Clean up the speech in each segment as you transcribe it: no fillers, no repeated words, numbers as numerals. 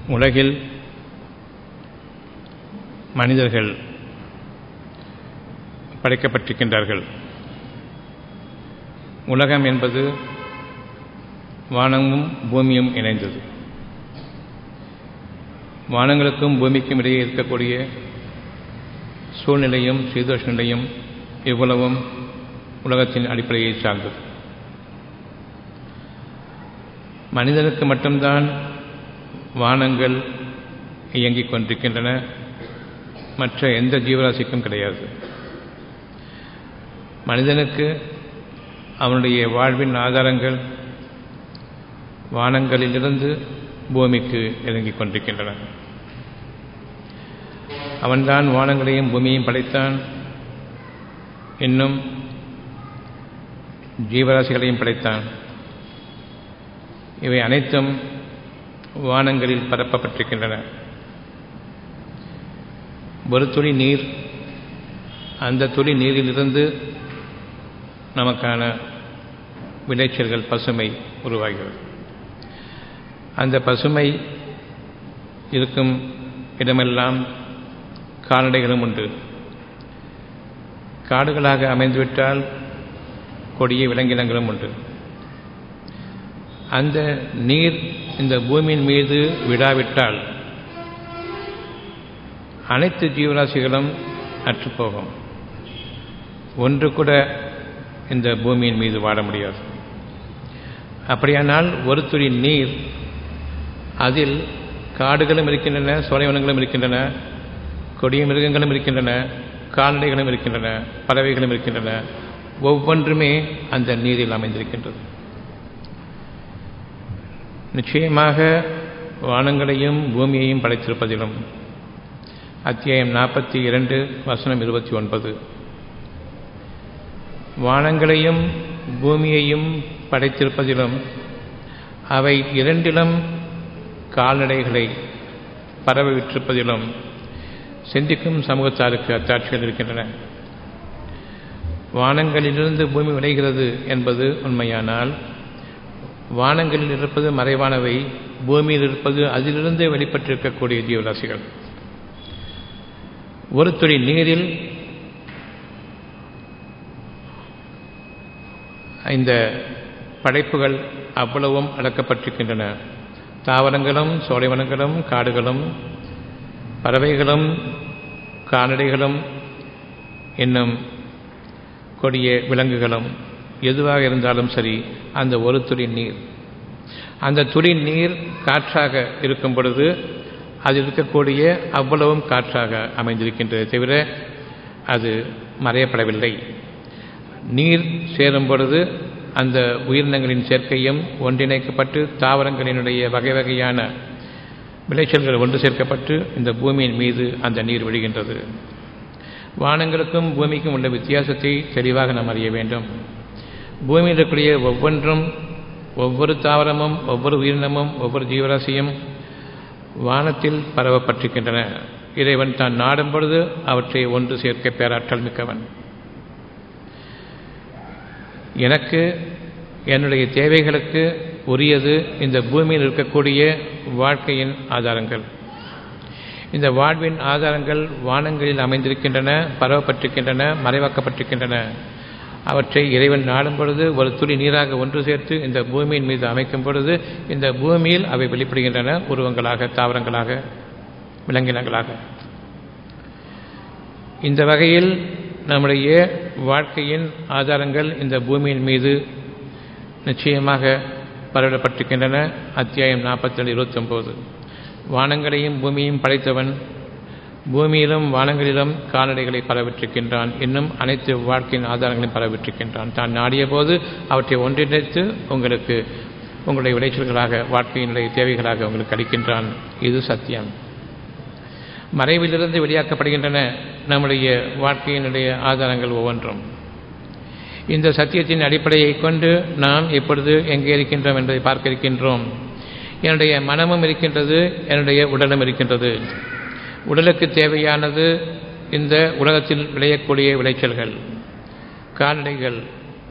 உலகில் மனிதர்கள் படைக்கப்பட்டிருக்கின்றார்கள். உலகம் என்பது வானமும் பூமியும் இணைந்தது. வானங்களுக்கும் பூமிக்கும் இடையே இருக்கக்கூடிய சூழ்நிலையும் சீதோஷ நிலையும் இவ்வளவும் உலகத்தின் அடிப்படையை சார்ந்தது. மனிதனுக்கு மட்டும்தான் வானங்கள் இயங்கிக் கொண்டிருக்கின்றன, மற்ற எந்த ஜீவராசிக்கும் கிடையாது. மனிதனுக்கு அவனுடைய வாழ்வின் ஆதாரங்கள் வானங்களிலிருந்து பூமிக்கு இறங்கிக் கொண்டிருக்கின்றன. அவன்தான் வானங்களையும் பூமியையும் படைத்தான், இன்னும் ஜீவராசிகளையும் படைத்தான். இவை அனைத்தும் வானங்களில் பரப்பப்பட்டிருக்கின்றன. ஒரு துளி நீர், அந்த துளி நீரிலிருந்து நமக்கான விளைச்சல்கள் பசுமை உருவாகிறது. அந்த பசுமை இருக்கும் இடமெல்லாம் கால்நடைகளும் உண்டு. காடுகளாக அமைந்துவிட்டால் கொடிய விலங்கினங்களும் உண்டு. அந்த நீர் இந்த பூமியின் மீது விடாவிட்டால் அனைத்து ஜீவராசிகளும் அற்றுப்போகும். ஒன்று கூட இந்த பூமியின் மீது வாழ முடியாது. அப்படியானால் ஒரு துளி நீர், அதில் காடுகளும் இருக்கின்றன, சோலைவனங்களும் இருக்கின்றன, கொடிய மிருகங்களும் இருக்கின்றன, கால்நடைகளும் இருக்கின்றன, பறவைகளும் இருக்கின்றன. ஒவ்வொன்றுமே அந்த நீரில் அமைந்திருக்கின்றது. நிச்சயமாக வானங்களையும் பூமியையும் படைத்திருப்பதிலும் அத்தியாயம் 42 வசனம் 29, வானங்களையும் பூமியையும் படைத்திருப்பதிலும் அவை இரண்டிலும் கால்நடைகளை பரவ விட்டிருப்பதிலும் சிந்திக்கும் சமூகத்தாருக்கு அத்தாட்சிகள் இருக்கின்றன. வானங்களிலிருந்து பூமி விளைகிறது என்பது உண்மையானால், வானங்களில் இருப்பது மறைவானவை, பூமியில் இருப்பது அதிலிருந்து வெளிப்பட்டிருக்கக்கூடிய ஜீவராசிகள். ஒரு துளி நீரில் இந்த படைப்புகள் அவ்வளவும் அடக்கப்பட்டிருக்கின்றன. தாவரங்களும் சோலைவனங்களும் காடுகளும் பறவைகளும் கால்நடைகளும் இன்னும் கொடிய விலங்குகளும் எதுவாக இருந்தாலும் சரி, அந்த ஒரு துளி நீர், அந்த துளி நீர் காற்றாக இருக்கும் பொழுது அதில் இருக்கக்கூடிய அவ்வளவும் காற்றாக அமைந்திருக்கின்றதை தவிர அது மறையப்படவில்லை. நீர் சேரும் பொழுது அந்த உயிரினங்களின் சேர்க்கையும் ஒன்றிணைக்கப்பட்டு தாவரங்களினுடைய வகை வகையான விளைச்சல்கள் ஒன்று சேர்க்கப்பட்டு இந்த பூமியின் மீது அந்த நீர் விழுகின்றது. வானங்களுக்கும் பூமிக்கும் உள்ள வித்தியாசத்தை தெளிவாக நாம் அறிய வேண்டும். பூமியில் இருக்கக்கூடிய ஒவ்வொன்றும், ஒவ்வொரு தாவரமும், ஒவ்வொரு உயிரினமும், ஒவ்வொரு ஜீவராசியும் வானத்தில் பரவப்பட்டிருக்கின்றன. இறைவன் தான் நாடும் பொழுது அவற்றை ஒன்று சேர்க்க பேராற்றல் மிக்கவன். எனக்கு என்னுடைய தேவைகளுக்கு உரியது இந்த பூமியில் இருக்கக்கூடிய வாழ்க்கையின் ஆதாரங்கள். இந்த வாழ்வின் ஆதாரங்கள் வானங்களில் அமைந்திருக்கின்றன, பரவப்பட்டிருக்கின்றன, மறைவாக்கப்பட்டிருக்கின்றன. அவற்றை இறைவன் நாடும் பொழுது ஒரு துளி நீராக ஒன்று சேர்த்து இந்த பூமியின் மீது அமைக்கும் பொழுது இந்த பூமியில் அவை வெளிப்படுகின்றன, உருவங்களாக, தாவரங்களாக, விலங்கினங்களாக. இந்த வகையில் நம்முடைய வாழ்க்கையின் ஆதாரங்கள் இந்த பூமியின் மீது நிச்சயமாக பரவப்பட்டிருக்கின்றன. அத்தியாயம் 47 29, வானங்களையும் பூமியையும் படைத்தவன் பூமியிலும் வானங்களிலும் கால்நடைகளை பரவிட்டிருக்கின்றான், இன்னும் அனைத்து வாழ்க்கையின் ஆதாரங்களையும் பரவிட்டிருக்கின்றான். தான் நாடிய போது அவற்றை ஒன்றிணைத்து உங்களுக்கு உங்களுடைய விளைச்சல்களாக, வாழ்க்கையினுடைய தேவைகளாக உங்களுக்கு அளிக்கின்றான். இது சத்தியம். மறைவிலிருந்து வெளியாக்கப்படுகின்றன நம்முடைய வாழ்க்கையினுடைய ஆதாரங்கள் ஒவ்வொன்றும். இந்த சத்தியத்தின் அடிப்படையை கொண்டு நாம் எப்பொழுது எங்கே இருக்கின்றோம் என்பதை பார்க்க இருக்கின்றோம். என்னுடைய மனமும் இருக்கின்றது, என்னுடைய உடலும் இருக்கின்றது. உடலுக்கு தேவையானது இந்த உலகத்தில் விளையக்கூடிய விளைச்சல்கள், கால்நடைகள்,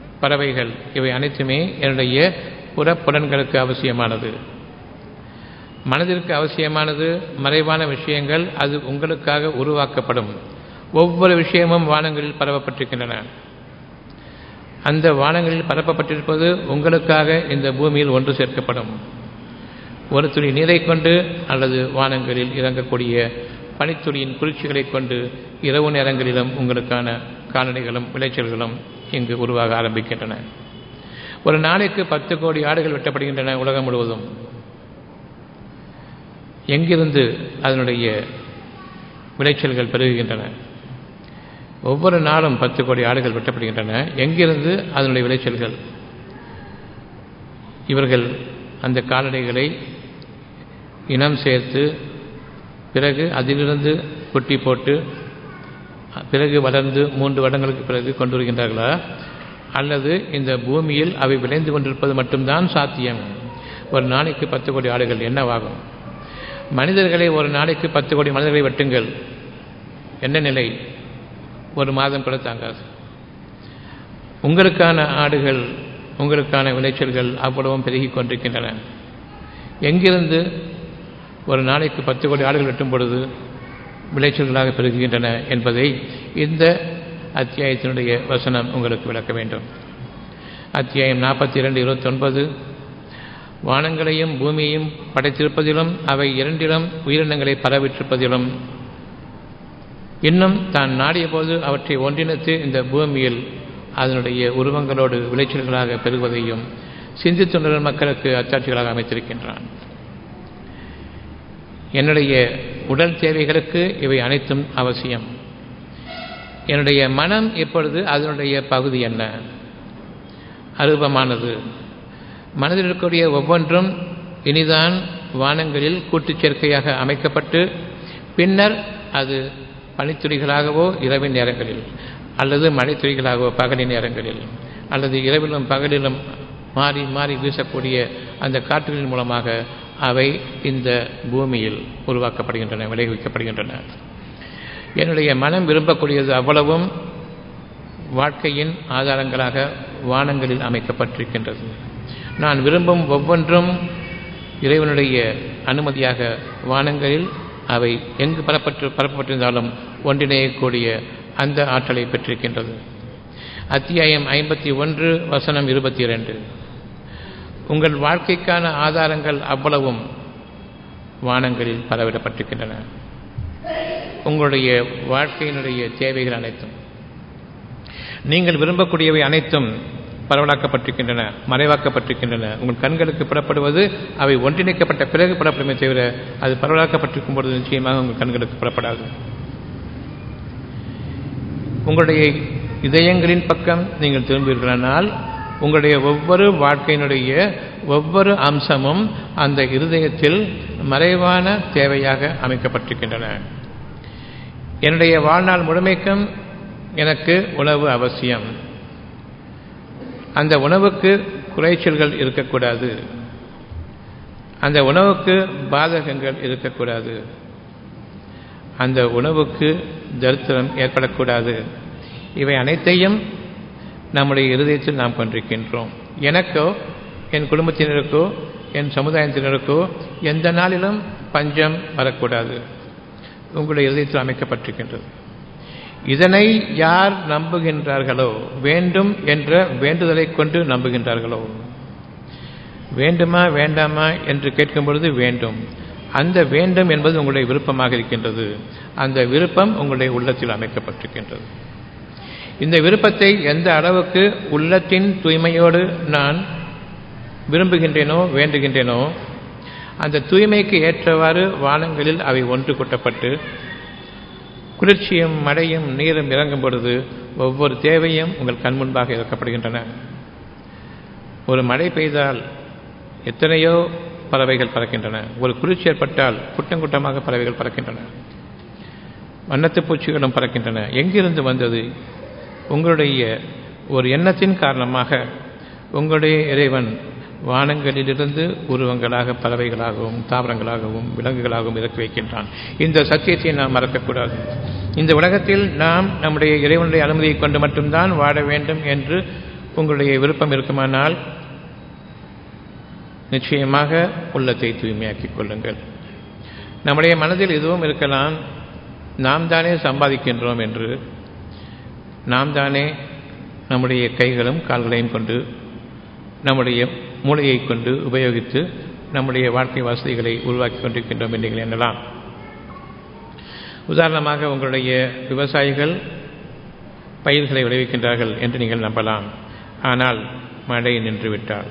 பறவைகள், இவை அனைத்துமே என்னுடைய புறப்புலன்களுக்கு அவசியமானது. மனதிற்கு அவசியமானது மறைவான விஷயங்கள், அது உங்களுக்காக உருவாக்கப்படும். ஒவ்வொரு விஷயமும் வானங்களில் பரவப்பட்டிருக்கின்றன. அந்த வானங்களில் பரப்பப்பட்டிருப்பது உங்களுக்காக இந்த பூமியில் ஒன்று சேர்க்கப்படும். ஒரு துளி நீரை கொண்டு அல்லது வானங்களில் இறங்கக்கூடிய பனித்துளியின் குளிர்ச்சிகளை கொண்டு இரவு நேரங்களிலும் உங்களுக்கான காலணிகளும் விளைச்சல்களும் இங்கு உருவாக ஆரம்பிக்கின்றன. ஒரு நாளைக்கு 10 கோடி ஆடுகள் வெட்டப்படுகின்றன உலகம் முழுவதும். எங்கிருந்து அதனுடைய விளைச்சல்கள் பெருகுகின்றன? ஒவ்வொரு நாளும் 10 கோடி ஆடுகள் வெட்டப்படுகின்றன. எங்கிருந்து அதனுடைய விளைச்சல்கள்? இவர்கள் அந்த கால்நடைகளை இனம் சேர்த்து பிறகு அதிலிருந்து குட்டி போட்டு பிறகு வளர்ந்து 3 வருடங்களுக்கு பிறகு கொண்டு வருகின்றார்களா? அல்லது இந்த பூமியில் அவை விளைந்து கொண்டிருப்பது மட்டும்தான் சாத்தியம்? ஒரு நாளைக்கு 10 கோடி ஆடுகள் என்னவாகும்? மனிதர்களை ஒரு நாளைக்கு 10 கோடி மனிதர்களை வெட்டுங்கள், என்ன நிலை? ஒரு மாதம் கூட தாங்காது. உங்களுக்கான ஆடுகள், உங்களுக்கான விளைச்சல்கள் அவ்வளவும் பெருகிக் கொண்டிருக்கின்றன. எங்கிருந்து ஒரு நாளைக்கு 10 கோடி ஆடுகள் வெட்டும் பொழுது விளைச்சல்களாக பெருகுகின்றன என்பதை இந்த அத்தியாயத்தினுடைய வசனம் உங்களுக்கு விளக்க வேண்டும். அத்தியாயம் 42:29, வானங்களையும் பூமியையும் படைத்திருப்பதிலும் அவை இரண்டிலும் உயிரினங்களை பரவிட்டிருப்பதிலும் இன்னும் தான் நாடிய போது அவற்றை ஒன்றிணைத்து இந்த பூமியில் அதனுடைய உருவங்களோடு விளைச்சல்களாக பெறுவதையும் சிந்தித்துணர்வு மக்களுக்கு அத்தாட்சிகளாக அமைத்திருக்கின்றான். என்னுடைய உடல் தேவைகளுக்கு இவை அனைத்தும் அவசியம். என்னுடைய மனம் இப்பொழுது அதனுடைய பகுதி என்ன? அரூபமானது. மனதில் இருக்கக்கூடிய ஒவ்வொன்றும் இனிதான் வானங்களில் கூட்டுச் சேர்க்கையாக அமைக்கப்பட்டு பின்னர் அது பனித்துளிகளாகவோ இரவின் நேரங்களில் அல்லது மழைத்துளிகளாகவோ பகலின் நேரங்களில் அல்லது இரவிலும் பகலிலும் மாறி மாறி வீசக்கூடிய அந்த காற்றுகளின் மூலமாக அவை இந்த பூமியில் உருவாக்கப்படுகின்றன, விளைவிக்கப்படுகின்றன. என்னுடைய மனம் விரும்பக்கூடியது அவ்வளவும் வாழ்க்கையின் ஆதாரங்களாக வானங்களில் அமைக்கப்பட்டிருக்கின்றது. நான் விரும்பும் ஒவ்வொன்றும் இறைவனுடைய அனுமதியாக வானங்களில் அவை எங்கு பரப்பப்பட்டிருந்தாலும் ஒன்றிணையக்கூடிய அந்த ஆற்றலை பெற்றிருக்கின்றது. அத்தியாயம் 51:22, உங்கள் வாழ்க்கைக்கான ஆதாரங்கள் அவ்வளவும் வானங்களில் பரவிடப்பட்டிருக்கின்றன. உங்களுடைய வாழ்க்கையினுடைய தேவைகள் அனைத்தும், நீங்கள் விரும்பக்கூடியவை அனைத்தும் பரவலாக்கப்பட்டிருக்கின்றன, மறைவாக்கப்பட்டிருக்கின்றன. உங்கள் கண்களுக்கு புறப்படுவது அவை ஒன்றிணைக்கப்பட்ட பிறகு புறப்படுமே தவிர அது பரவலாக்கப்பட்டிருக்கும் பொழுது நிச்சயமாக உங்கள் கண்களுக்கு புறப்படாது. உங்களுடைய இதயங்களின் பக்கம் நீங்கள் திரும்புவீர்களானால் உங்களுடைய ஒவ்வொரு வாழ்க்கையினுடைய ஒவ்வொரு அம்சமும் அந்த இருதயத்தில் மறைவான தேவையாக அமைக்கப்பட்டிருக்கின்றன. என்னுடைய வாழ்நாள் முழுமைக்கும் எனக்கு உணவு அவசியம். அந்த உணவுக்கு குறைச்சல்கள் இருக்கக்கூடாது. அந்த உணவுக்கு பாதகங்கள் இருக்கக்கூடாது. அந்த உணவுக்கு தரித்திரம் ஏற்படக்கூடாது. இவை அனைத்தையும் நம்முடைய இருதயத்தில் நாம் கொண்டிருக்கின்றோம். எனக்கோ என் குடும்பத்தினருக்கோ என் சமுதாயத்தினருக்கோ எந்த நாளிலும் பஞ்சம் வரக்கூடாது. உங்களுடைய இருதயத்தில் அமைக்கப்பட்டிருக்கின்றது. இதனை யார் நம்புகின்றார்களோ, வேண்டும் என்ற வேண்டுதலை கொண்டு நம்புகின்றார்களோ, வேண்டுமா வேண்டாமா என்று கேட்கும் பொழுது வேண்டும், அந்த வேண்டும் என்பது உங்களுடைய விருப்பமாக இருக்கின்றது. அந்த விருப்பம் உங்களுடைய உள்ளத்தில் அமைக்கப்பட்டிருக்கின்றது. இந்த விருப்பத்தை எந்த அளவுக்கு உள்ளத்தின் தூய்மையோடு நான் விரும்புகின்றேனோ வேண்டுகின்றேனோ அந்த தூய்மைக்கு ஏற்றவாறு வானங்களில் அவை ஒன்று கூட்டப்பட்டு குளிர்ச்சியும் மழையும் நீரும் இறங்கும் பொழுது ஒவ்வொரு தேவையும் உங்கள் கண் முன்பாக இறக்கப்படுகின்றன. ஒரு மழை பெய்தால் எத்தனையோ பறவைகள் பறக்கின்றன. ஒரு குளிர்ச்சி ஏற்பட்டால் கூட்டம் கூட்டமாக பறவைகள் பறக்கின்றன. வண்ணத்து பூச்சிகளும் பறக்கின்றன. எங்கிருந்து வந்தது? உங்களுடைய ஒரு எண்ணத்தின் காரணமாக உங்களுடைய இறைவன் வானங்களிலிருந்து உருவங்களாக பறவைகளாகவும் தாவரங்களாகவும் விலங்குகளாகவும் இறக்கி வைக்கின்றான். இந்த சத்தியத்தை நாம் மறக்கக்கூடாது. இந்த உலகத்தில் நாம் நம்முடைய இறைவனுடைய அனுமதியை கொண்டு மட்டும்தான் வாழ வேண்டும் என்று உங்களுடைய விருப்பம் இருக்குமானால் நிச்சயமாக உள்ளத்தை தூய்மையாக்கிக் கொள்ளுங்கள். நம்முடைய மனதில் எதுவும் இருக்கலாம், நாம் தானே சம்பாதிக்கின்றோம் என்று, நாம் தானே நம்முடைய கைகளும் கால்களையும் கொண்டு நம்முடைய மூளையை கொண்டு உபயோகித்து நம்முடைய வாழ்க்கை வசதிகளை உருவாக்கி கொண்டிருக்கின்றோம் என்று நீங்கள் எண்ணலாம். உதாரணமாக உங்களுடைய விவசாயிகள் பயிர்களை விளைவிக்கின்றார்கள் என்று நீங்கள் நம்பலாம். ஆனால் மழை நின்றுவிட்டால்,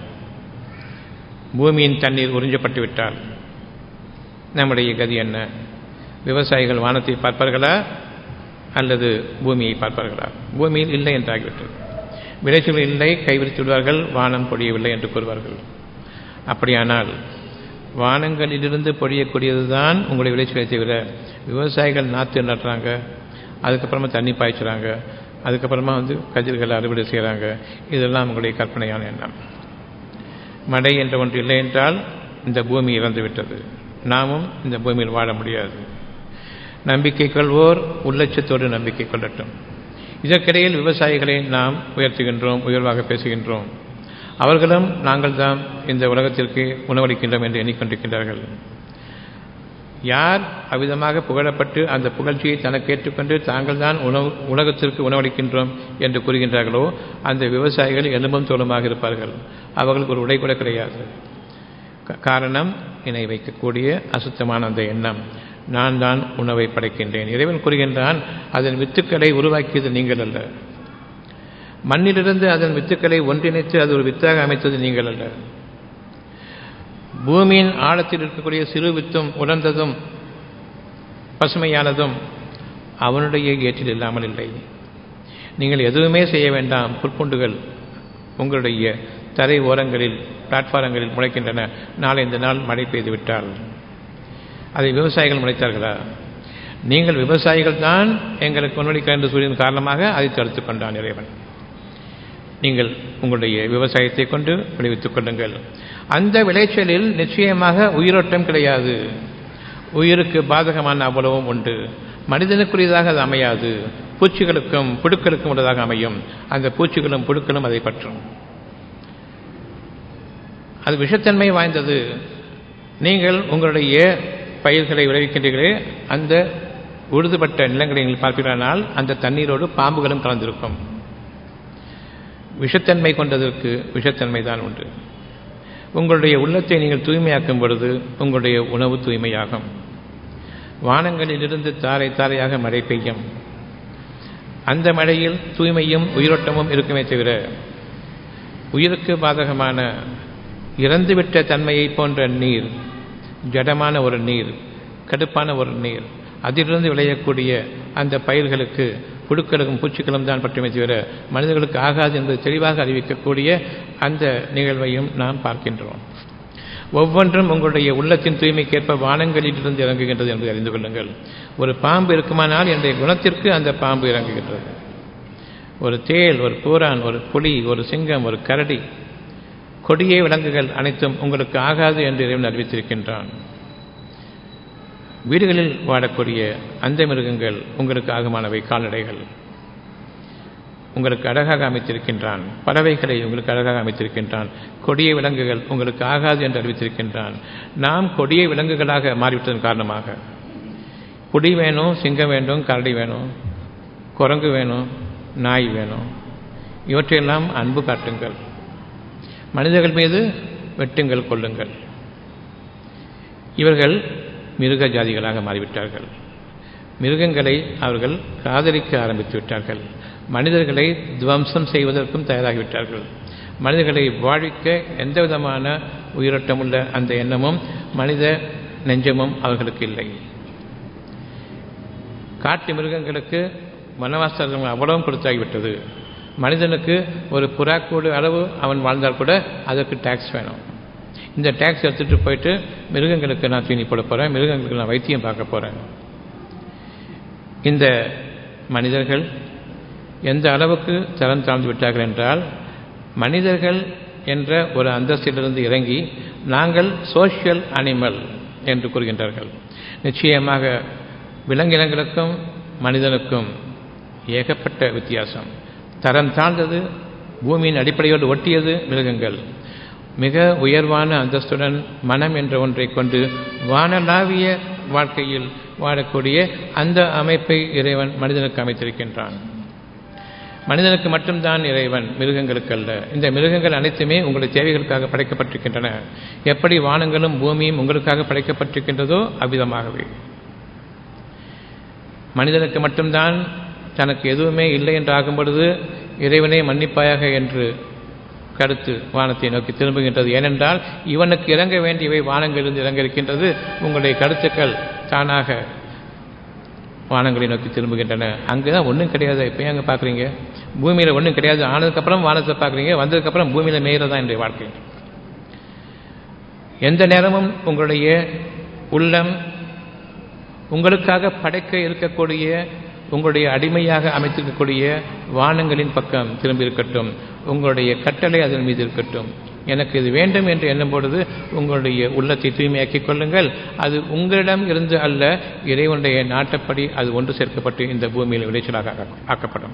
பூமியின் தண்ணீர் உறிஞ்சப்பட்டு விட்டால் நம்முடைய கதி என்ன? விவசாயிகள் வானத்தை பார்ப்பார்களா அல்லது பூமியை பார்ப்பார்களா? பூமியில் இல்லை என்றாகிவிட்டது. விளைச்சல் இல்லை, கைவிரித்து விடுவார்கள், வானம் பொழியவில்லை என்று கூறுவார்கள். அப்படியானால் வானங்களிலிருந்து பொழியக்கூடியது தான் உங்களுடைய விளைச்சலை தவிர, விவசாயிகள் நாற்று நட்டுறாங்க, அதுக்கப்புறமா தண்ணி பாய்ச்சுறாங்க, அதுக்கப்புறமா கதிர்களை அறுவடை செய்கிறாங்க, இதெல்லாம் உங்களுடைய கற்பனையான எண்ணம். மழை என்ற ஒன்று இல்லை என்றால் இந்த பூமி இறந்துவிட்டது, நாமும் இந்த பூமியில் வாழ முடியாது. நம்பிக்கை கொள்வோர் உள்ளட்சத்தோடு நம்பிக்கை கொள்ளட்டும். இதற்கிடையில் விவசாயிகளை நாம் உயர்த்துகின்றோம், உயர்வாக பேசுகின்றோம். அவர்களும் நாங்கள் தான் இந்த உலகத்திற்கு உணவளிக்கின்றோம் என்று எண்ணிக்கொண்டிருக்கின்றார்கள். யார் அவ்விதமாக புகழப்பட்டு அந்த புகழ்ச்சியை தனக்கு ஏற்றுக்கொண்டு தாங்கள் தான் உலகத்திற்கு உணவளிக்கின்றோம் என்று கூறுகின்றார்களோ அந்த விவசாயிகள் எலும்பும் தோலுமாக இருப்பார்கள். அவர்களுக்கு ஒரு உடை கூட கிடையாது. காரணம், இணை வைக்கக்கூடிய அசுத்தமான அந்த எண்ணம். நான் தான் உணவை படைக்கின்றேன். இறைவன் கூறுகின்றான், அதன் வித்துக்களை உருவாக்கியது நீங்கள் அல்ல. மண்ணிலிருந்து அதன் வித்துக்களை ஒன்றிணைத்து அது ஒரு வித்தாக அமைத்தது நீங்கள் அல்ல. பூமியின் ஆழத்தில் இருக்கக்கூடிய சிறு வித்தும் உலர்ந்ததும் பசுமையானதும் அவனுடைய ஏற்றில் இல்லாமல் இல்லை. நீங்கள் எதுவுமே செய்ய வேண்டாம். புற்புண்டுகள் உங்களுடைய தரை ஓரங்களில், பிளாட்பாரங்களில் முளைக்கின்றன. நாளை இந்த நாள் மழை பெய்து விட்டால் அதை விவசாயிகள் முளைத்தார்களா? நீங்கள் விவசாயிகள் தான் எங்களுக்கு உணவளிக்க என்று சொல்லியின் காரணமாக அதை தடுத்துக் கொண்டான் இறைவன். நீங்கள் உங்களுடைய விவசாயத்தை கொண்டு விளைவித்துக் கொள்ளுங்கள். அந்த விளைச்சலில் நிச்சயமாக உயிரோட்டம் கிடையாது. உயிருக்கு பாதகமான அவ்வளவும் உண்டு. மனிதனுக்குரியதாக அது அமையாது. பூச்சிகளுக்கும் புழுக்களுக்கும் உள்ளதாக அமையும். அந்த பூச்சிகளும் புழுக்களும் அதை பற்றும். அது விஷத்தன்மை வாய்ந்தது. நீங்கள் உங்களுடைய பயிர்களை விளைவிக்கின்றீர்களே, அந்த உழுதுபட்ட நிலங்களை நீங்கள் பார்ப்பீர்களானால் அந்த தண்ணீரோடு பாம்புகளும் கலந்திருக்கும். விஷத்தன்மை கொண்டதற்கு விஷத்தன்மை தான் உண்டு. உங்களுடைய உள்ளத்தை நீங்கள் தூய்மையாக்கும் பொழுது உங்களுடைய உணவு தூய்மையாகும். வானங்களிலிருந்து தாரை தாரையாக மழை பெய்யும். அந்த மழையில் தூய்மையும் உயிரோட்டமும் இருக்குமே தவிர உயிருக்கு பாதகமான இறந்துவிட்ட தன்மையை போன்ற நீர், ஜடமான ஒரு நீர், கடுப்பான ஒரு நீர், அதிலிருந்து விளையக்கூடிய அந்த பயிர்களுக்கு புழுக்களும் பூச்சிகளும் தான் பற்றுமே தவிர மனிதர்களுக்கு ஆகாது என்பது தெளிவாக அறிவிக்கக்கூடிய அந்த நிகழ்வையும் நாம் பார்க்கின்றோம். ஒவ்வொன்றும் உங்களுடைய உள்ளத்தின் தூய்மைக்கேற்ப வானங்களிலிருந்து இறங்குகின்றது என்பதை அறிந்து கொள்ளுங்கள். ஒரு பாம்பு இருக்குமானால் என்னுடைய குணத்திற்கு அந்த பாம்பு இறங்குகின்றது. ஒரு தேள், ஒரு பூரான், ஒரு புலி, ஒரு சிங்கம், ஒரு கரடி, கொடிய விலங்குகள் அனைத்தும் உங்களுக்கு ஆகாது என்று இறைவன் அறிவித்திருக்கின்றான். வீடுகளில் வாழக்கூடிய அந்த மிருகங்கள் உங்களுக்கு ஆகமானவை, கால்நடைகள் உங்களுக்கு அழகாக அமைத்திருக்கின்றான். பறவைகளை உங்களுக்கு அழகாக அமைத்திருக்கின்றான். கொடிய விலங்குகள் உங்களுக்கு ஆகாது என்று அறிவித்திருக்கின்றான். நாம் கொடிய விலங்குகளாக மாறிவிட்டதன் காரணமாக புலி வேணும், சிங்கம் வேண்டும், கரடி வேணும், குரங்கு வேணும், நாய் வேணும், இவற்றையெல்லாம் அன்பு காட்டுங்கள். மனிதர்கள் மீது வெட்டுங்கள், கொள்ளுங்கள். இவர்கள் மிருக ஜாதிகளாக மாறிவிட்டார்கள். மிருகங்களை அவர்கள் காதலிக்க ஆரம்பித்து விட்டார்கள். மனிதர்களை துவம்சம் செய்வதற்கும் தயாராகிவிட்டார்கள். மனிதர்களை வாழ்விக்க எந்த விதமான உயிரோட்டமுள்ள அந்த எண்ணமும் மனித நெஞ்சமும் அவர்களுக்கு இல்லை. காட்டு மிருகங்களுக்கு வனவாசம் அவ்வளவும் கொடுத்தாகிவிட்டது. மனிதனுக்கு ஒரு புறாக்கூடு அளவு அவன் வாழ்ந்தால் கூட அதற்கு டாக்ஸ் வேணும். இந்த டாக்ஸ் எடுத்துகிட்டு போயிட்டு மிருகங்களுக்கு நான் தீனி போட போகிறேன், மிருகங்களுக்கு நான் வைத்தியம் பார்க்க போகிறேன். இந்த மனிதர்கள் எந்த அளவுக்கு தரம் தாழ்ந்து விட்டார்கள் என்றால், மனிதர்கள் என்ற ஒரு அந்தஸ்திலிருந்து இறங்கி நாங்கள் சோஷியல் அனிமல் என்று கூறுகின்றார்கள். நிச்சயமாக விலங்கினங்களுக்கும் மனிதனுக்கும் ஏகப்பட்ட வித்தியாசம். தரம் தாழ்ந்தது, பூமியின் அடிப்படையோடு ஒட்டியது மிருகங்கள். மிக உயர்வான அந்தஸ்துடன் மனம் என்ற ஒன்றை கொண்டு வானளாவிய வாழ்க்கையில் வாழக்கூடிய அந்த அமைப்பை இறைவன் மனிதனுக்கு அமைத்திருக்கின்றான். மனிதனுக்கு மட்டும்தான் இறைவன், மிருகங்களுக்கு அல்ல. இந்த மிருகங்கள் அனைத்துமே உங்களுடைய தேவைகளுக்காக படைக்கப்பட்டிருக்கின்றன. எப்படி வானங்களும் பூமியும் உங்களுக்காக படைக்கப்பட்டிருக்கின்றதோ அவ்விதமாகவே மனிதனுக்கு மட்டும்தான் தனக்கு எதுவுமே இல்லை என்று ஆகும் பொழுது இறைவனை மன்னிப்பாயாக என்று கருத்து வானத்தை நோக்கி திரும்புகின்றது. ஏனென்றால் இவனுக்கு இறங்க வேண்டியவை வானங்களிலிருந்து இறங்க இருக்கின்றது. உங்களுடைய கருத்துக்கள் தானாக வானங்களை நோக்கி திரும்புகின்றன. அங்குதான் ஒன்றும் கிடையாது. இப்போ அங்கே பார்க்குறீங்க, பூமியில் ஒன்றும் கிடையாது. ஆனதுக்கப்புறம் வானத்தை பார்க்குறீங்க, வந்ததுக்கப்புறம் பூமியில் மேயறதான் என்னுடைய வாழ்க்கை. எந்த நேரமும் உங்களுடைய உள்ளம் உங்களுக்காக படைக்க இருக்கக்கூடிய, உங்களுடைய அடிமையாக அமைத்திருக்கக்கூடிய வானங்களின் பக்கம் திரும்பி இருக்கட்டும். உங்களுடைய கட்டளை அதன் மீது இருக்கட்டும். எனக்கு இது வேண்டும் என்று எண்ணும் பொழுது உங்களுடைய உள்ளத்தை தூய்மையாக்கிக் கொள்ளுங்கள். அது உங்களிடம் இருந்து அல்ல, இறைவனுடைய நாட்டப்படி அது ஒன்று சேர்க்கப்பட்டு இந்த பூமியில் விளைச்சலாக ஆக்கப்படும்.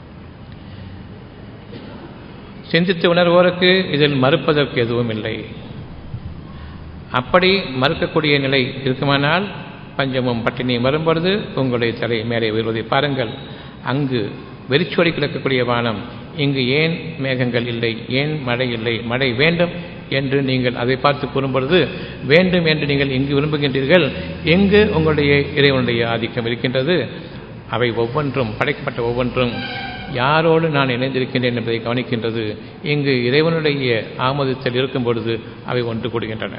சிந்தித்து உணர்வோருக்கு இதில் மறுப்பதற்கு எதுவும் இல்லை. அப்படி மறுக்கக்கூடிய நிலை இருக்குமானால் பஞ்சமும் பட்டினியும் வரும்பொழுது உங்களுடைய தலை மேலே உயர்வதை பாருங்கள். அங்கு வெறிச்சோடி கிடக்கக்கூடிய வானம், இங்கு ஏன் மேகங்கள் இல்லை, ஏன் மழை இல்லை, மழை வேண்டும் என்று நீங்கள் அதை பார்த்து கூறும்பொழுது வேண்டும் என்று நீங்கள் இங்கு விரும்புகின்றீர்கள். எங்கு உங்களுடைய இறைவனுடைய ஆதிக்கம் இருக்கின்றது. அவை ஒவ்வொன்றும், படைக்கப்பட்ட ஒவ்வொன்றும் யாரோடு நான் இணைந்திருக்கின்றேன் என்பதை கவனிக்கின்றது. இங்கு இறைவனுடைய ஆமோதித்தல் இருக்கும் பொழுது அவை ஒன்று கூடுகின்றன.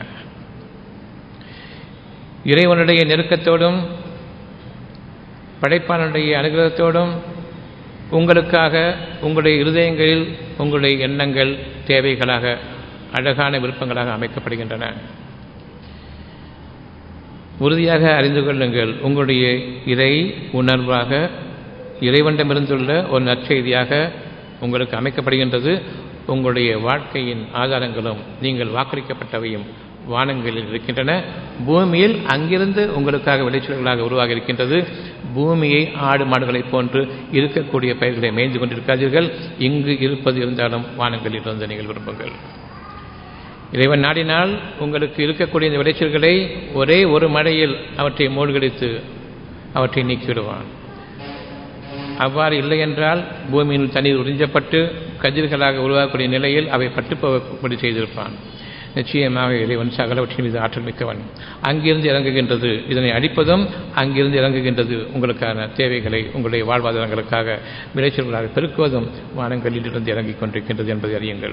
இறைவனுடைய நெருக்கத்தோடும் படைப்பாளனுடைய அனுகிரகத்தோடும் உங்களுக்காக உங்களுடைய இருதயங்களில் உங்களுடைய எண்ணங்கள் தேவைகளாக, அழகான விருப்பங்களாக அமைக்கப்படுகின்றன. உறுதியாக அறிந்து கொள்ளுங்கள், உங்களுடைய இறை உணர்வாக இறைவனிடமிருந்துள்ள ஒரு நற்செய்தியாக உங்களுக்கு அமைக்கப்படுகின்றது. உங்களுடைய வாழ்க்கையின் ஆதாரங்களும் நீங்கள் வாக்களிக்கப்பட்டவையும் வானங்களில் இருக்கின்றன. பூமியில் அங்கிருந்து உங்களுக்காக விளைச்சல்களாக உருவாக இருக்கின்றது. பூமியை ஆடு மாடுகளைப் போன்று இருக்கக்கூடிய பயிர்களை மேய்ந்து கொண்டிருக்காதீர்கள். இங்கு இருப்பது இருந்தாலும் வானங்களில் இருந்து நீங்கள் விரும்புங்கள். இறைவன் நாடினால் உங்களுக்கு இருக்கக்கூடிய இந்த விளைச்சல்களை ஒரே ஒரு மழையில் அவற்றை மூழ்கடித்து அவற்றை நீக்கிவிடுவான். அவ்வாறு இல்லை என்றால் பூமியில் தண்ணீர் உறிஞ்சப்பட்டு கதிர்களாக உருவாக்கக்கூடிய நிலையில் அவை பட்டுப்படி செய்திருப்பான். நிச்சயமாக இறைவன் சகலவற்றின் மீது ஆற்றல் மிக்கவன். அங்கிருந்து இறங்குகின்றது, இதனை அடிப்பதும் அங்கிருந்து இறங்குகின்றது. உங்களுக்கான தேவைகளை உங்களுடைய வாழ்வாதாரங்களுக்காக விளைச்சல்களாக பெருக்குவதும் வானங்களில் இருந்து இறங்கிக் கொண்டிருக்கின்றது என்பதை அறியுங்கள்.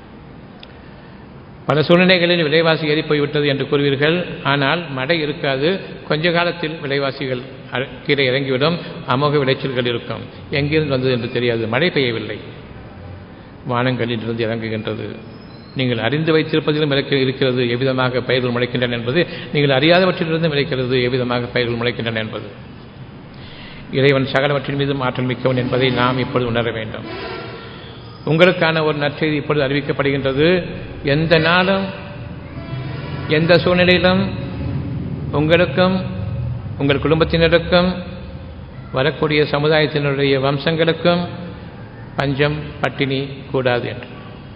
பல சூழ்நிலைகளில் விலைவாசி ஏறி போய்விட்டது என்று கூறுவீர்கள். ஆனால் மழை இருக்காது. கொஞ்ச காலத்தில் விலைவாசிகள் கீழே இறங்கிவிடும். அமோக விளைச்சல்கள் இருக்கும். எங்கிருந்து வந்தது என்று தெரியாது. மழை பெய்யவில்லை, வானங்களில் இருந்து இறங்குகின்றது. நீங்கள் அறிந்து வைத்திருப்பதிலும் இருக்கிறது எவ்விதமாக பயிர்கள் முளைக்கின்றன என்பது, நீங்கள் அறியாதவற்றிலிருந்து விளைக்கிறது எவ்விதமாக பயிர்கள் முளைக்கின்றன என்பது. இறைவன் சகலவற்றின் மீதும் ஆற்றல் மிக்கவன் என்பதை நாம் இப்பொழுது உணர வேண்டும். உங்களுக்கான ஒரு நற்செய்தி இப்பொழுது அறிவிக்கப்படுகின்றது. எந்த நாளும் எந்த சூழ்நிலையிலும் உங்களுக்கும் உங்கள் குடும்பத்தினருக்கும் வரக்கூடிய சமுதாயத்தினுடைய வம்சங்களுக்கும் பஞ்சம் பட்டினி கூடாது என்று.